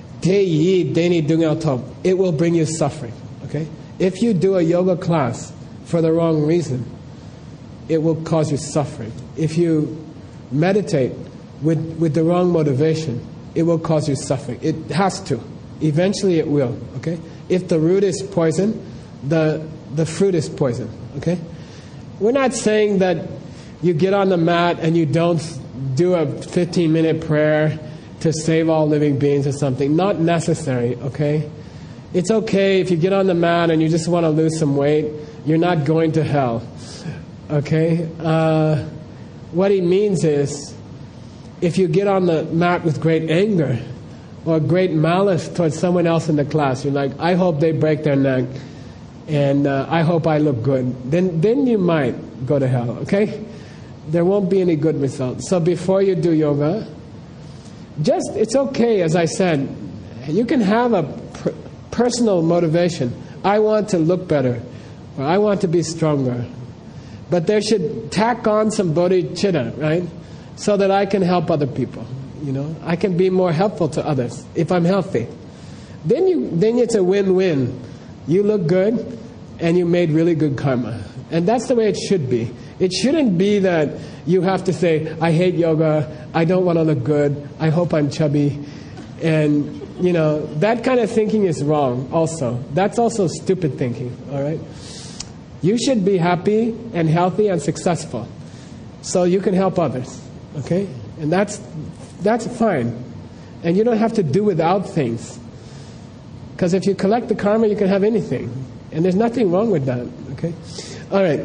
It will bring you suffering. Okay? If you do a yoga class for the wrong reason, it will cause you suffering. If you meditate with the wrong motivation, it will cause you suffering. It has to. Eventually it will. Okay? If the root is poison, the fruit is poison. Okay? We're not saying that you get on the mat and you don't do a 15-minute prayer to save all living beings or something. Not necessary, okay? It's okay if you get on the mat and you just want to lose some weight. You're not going to hell. Okay? What he means is, if you get on the mat with great anger or great malice towards someone else in the class, you're like, I hope they break their neck, and I hope I look good. Then you might go to hell, okay? There won't be any good results. So before you do yoga, it's okay, as I said, you can have a personal motivation. I want to look better, or I want to be stronger. But there should tack on some bodhicitta, right? So that I can help other people. You know, I can be more helpful to others if I'm healthy. Then it's a win-win. You look good, and you made really good karma. And that's the way it should be. It shouldn't be that you have to say, I hate yoga, I don't want to look good, I hope I'm chubby. And, you know, that kind of thinking is wrong also. That's also stupid thinking, all right? You should be happy and healthy and successful so you can help others, okay? And that's fine. And you don't have to do without things. Because if you collect the karma, you can have anything. And there's nothing wrong with that, okay? All right.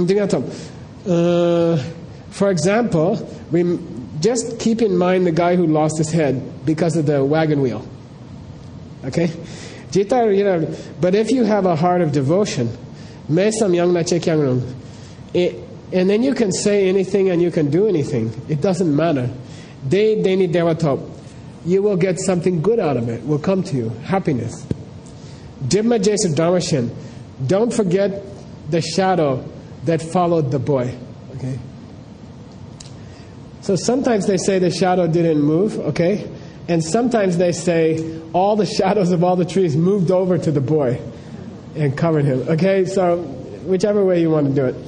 For example, just keep in mind the guy who lost his head because of the wagon wheel. Okay? But if you have a heart of devotion, and then you can say anything and you can do anything. It doesn't matter. You will get something good out of it. Will come to you. Happiness. Don't forget the shadow that followed the boy. Okay? So sometimes they say the shadow didn't move, okay? And sometimes they say all the shadows of all the trees moved over to the boy and covered him. Okay? So whichever way you want to do it.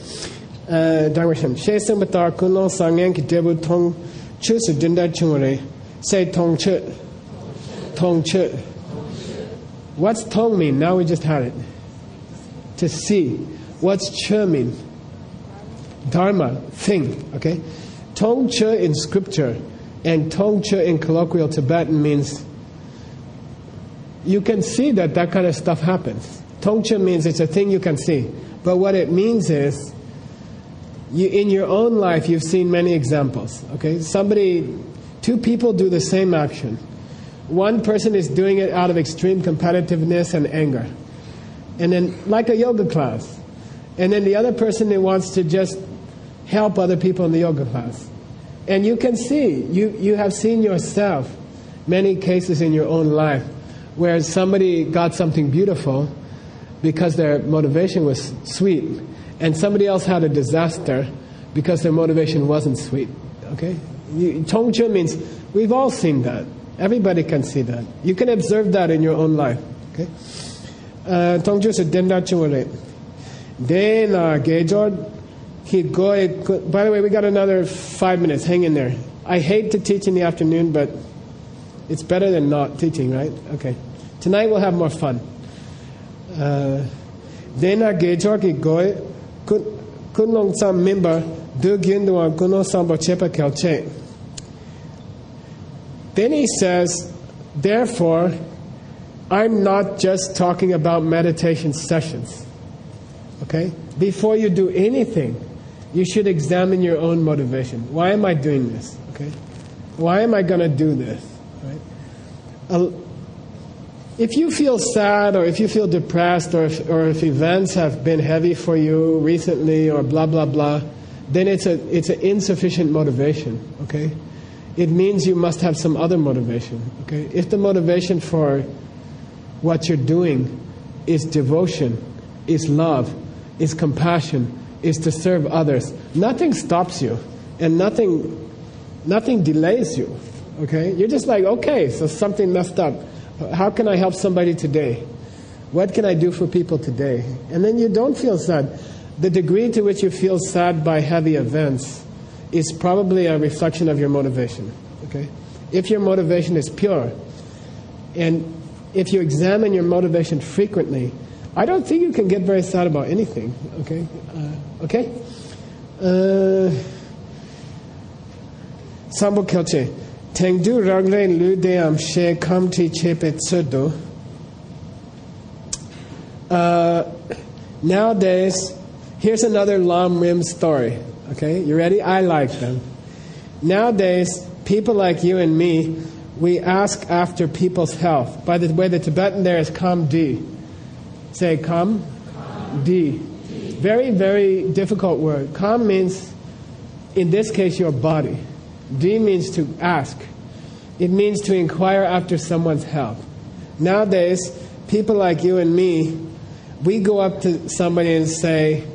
Say tong che. Tong che. What's tong mean? Now we just had it. To see. What's che mean? Dharma, thing. Okay? Tong che in scripture and tong che in colloquial Tibetan means you can see that kind of stuff happens. Tong che means it's a thing you can see. But what it means is, in your own life, you've seen many examples. Okay? Two people do the same action. One person is doing it out of extreme competitiveness and anger. And then, like a yoga class. And then the other person wants to just help other people in the yoga class. And you can see, you have seen yourself many cases in your own life where somebody got something beautiful because their motivation was sweet, and somebody else had a disaster because their motivation wasn't sweet. Okay? Tongzhi means we've all seen that. Everybody can see that. You can observe that in your own life. Okay? Tongzhi is a denda chumare. Dena gejord. By the way, we got another 5 minutes. Hang in there. I hate to teach in the afternoon, but it's better than not teaching, right? Okay. Tonight we'll have more fun. Dena gejor ki goy kunong sam member du gyndwa kuno sambo chepa kelche. Then he says, therefore, I'm not just talking about meditation sessions. Okay? Before you do anything, you should examine your own motivation. Why am I doing this? Okay? Why am I going to do this? Right? If you feel sad, or if you feel depressed, or if events have been heavy for you recently, or blah blah blah, then it's an insufficient motivation. Okay? It means you must have some other motivation. Okay? If the motivation for what you're doing is devotion, is love, is compassion, is to serve others, nothing stops you, and nothing delays you. Okay? You're just like, okay, so something messed up. How can I help somebody today? What can I do for people today? And then you don't feel sad. The degree to which you feel sad by heavy events is probably a reflection of your motivation. Okay? If your motivation is pure, and if you examine your motivation frequently, I don't think you can get very sad about anything. Okay? Okay? Sambo Kelche. Tengdu ragle lu deam she kam ti chepe tsudo. Nowadays, here's another Lam Rim story. Okay? You ready? I like them. Nowadays, people like you and me, we ask after people's health. By the way, the Tibetan there is Kam Di. Say Kam Di. Very, very difficult word. Kam means, in this case, your body. Di means to ask. It means to inquire after someone's health. Nowadays, people like you and me, we go up to somebody and say,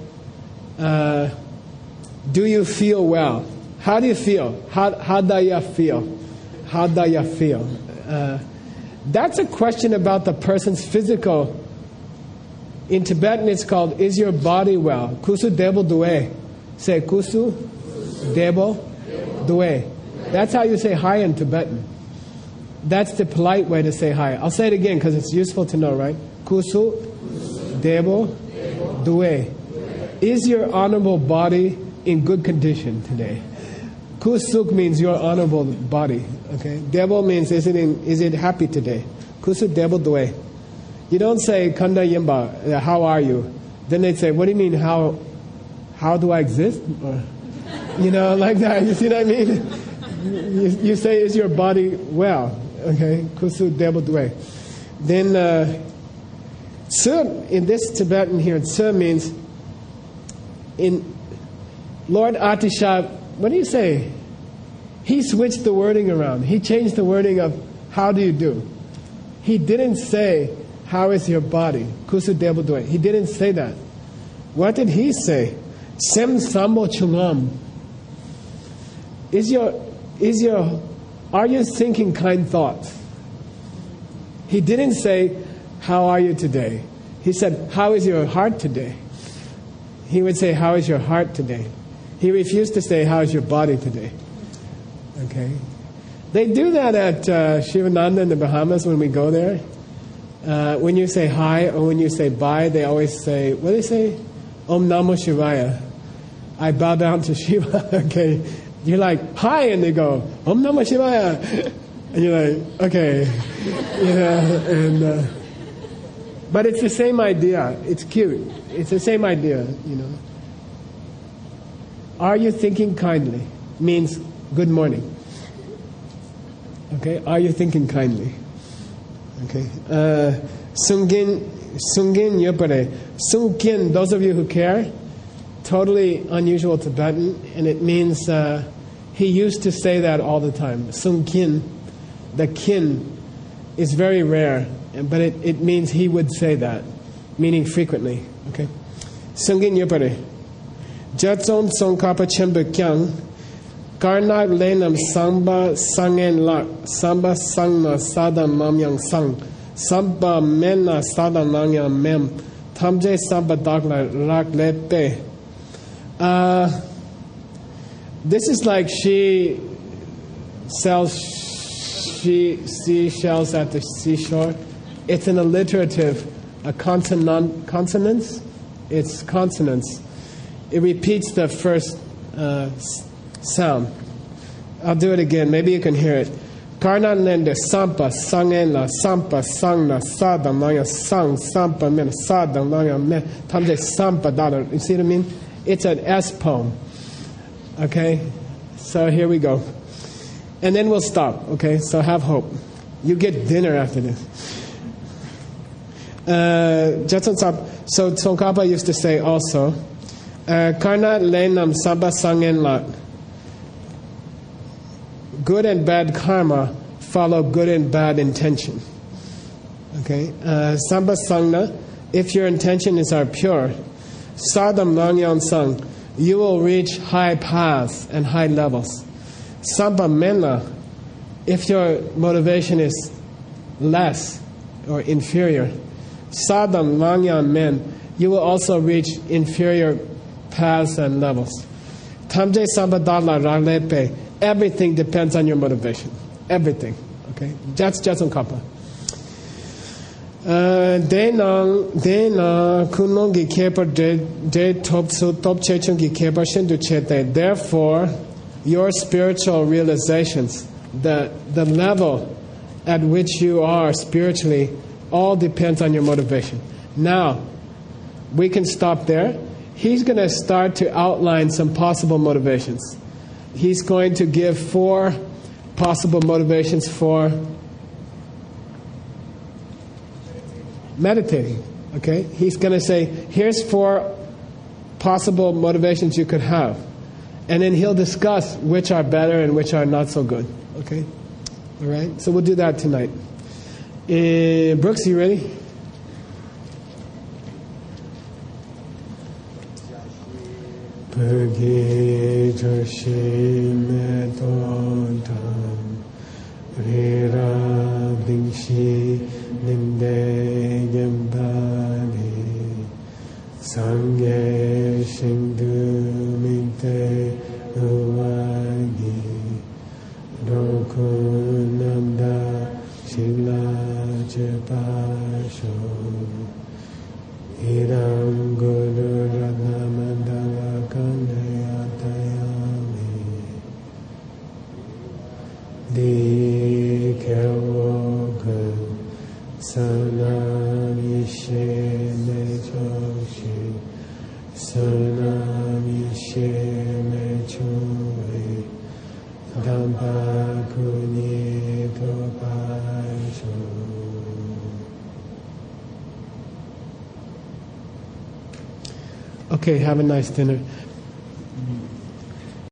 do you feel well? How do you feel? How do you feel? How do you feel? That's a question about the person's physical. In Tibetan, it's called, is your body well? Kusu debo due. Say, kusu debo due. That's how you say hi in Tibetan. That's the polite way to say hi. I'll say it again because it's useful to know, right? Kusu debo due. Is your honorable body in good condition today? Kusuk means your honorable body. Okay. Debo means is it happy today? Kusu debo due. You don't say Kanda Yimba, how are you? Then they say, what do you mean how do I exist? Or, like that. You see what I mean? You say, is your body well? Okay. Kusu debo due. Then Tsu, in this Tibetan here, Tsu means in Lord Atisha, what do you say? He switched the wording around. He changed the wording of how do you do. He didn't say, how is your body? Kusu debo due. He didn't say that. What did he say? Sem sambo chungam. Are you thinking kind thoughts? He didn't say, how are you today? He said, how is your heart today? He would say, how is your heart today? He refused to say, how is your body today? Okay. They do that at Shivananda in the Bahamas when we go there. When you say hi or when you say bye, they always say, what do they say? Om Namo Shivaya. I bow down to Shiva. Okay. You're like, hi, and they go, Om Namo Shivaya. And you're like, okay. But it's the same idea. It's cute. It's the same idea, Are you thinking kindly? Means good morning. Okay? Are you thinking kindly? Okay. Sungin Yopare. Sungin, those of you who care, totally unusual Tibetan, and it means he used to say that all the time. Sungkin, the kin is very rare, but it means he would say that. meaning frequently. Okay? Sungin Yupare. Jatson Songkapa Chembe Kyang. Karnak Lenam Samba Sangen Lak. Samba Sangna Sadan Namyang Sang. Samba Mena Sadan Namyang Mem. Tamje Samba Dagla Rak Lepe. This is like she sells seashells at the seashore. It's an alliterative, a consonants. It's consonants. It repeats the first sound. I'll do it again. Maybe you can hear it. Karna nende sampa sangenla sampa sangna sadam naya sang sampa men sadam naya men tamje sampa dada. You see what I mean? It's an S poem. Okay? So here we go. And then we'll stop. Okay? So have hope. You get dinner after this. So Tsongkhapa used to say also, Karna lenam samba sangen lat. Good and bad karma follow good and bad intention. Okay? Samba sangna, if your intentions are pure, sadam langyan sang, you will reach high paths and high levels. Samba mena, if your motivation is less or inferior, sadam langyan men, you will also reach inferior paths and levels. Tamje samba dala ralepe, everything depends on your motivation. Everything. Okay? That's Tsongkhapa. Dena kunong gi kepa de top so top chechung gi kepa shindu chete. Therefore, your spiritual realizations, the level at which you are spiritually, all depends on your motivation. Now, we can stop there. He's going to start to outline some possible motivations. He's going to give 4 possible motivations for meditating. Okay? He's going to say, here's 4 possible motivations you could have. And then he'll discuss which are better and which are not so good. Okay? All right? So we'll do that tonight. Brooks, you ready? Pergi Joshi Metontam Rira Bingshi Ninde Gembani Sangye Shindu Minte Uwagi Dokunanda Shila Chepasho Iram Guru Radhamandala Kandayatayami Dikewogan Sanami Sheme Joshi Sanami Sheme Choi Dampakuni Topasho. Okay, have a nice dinner.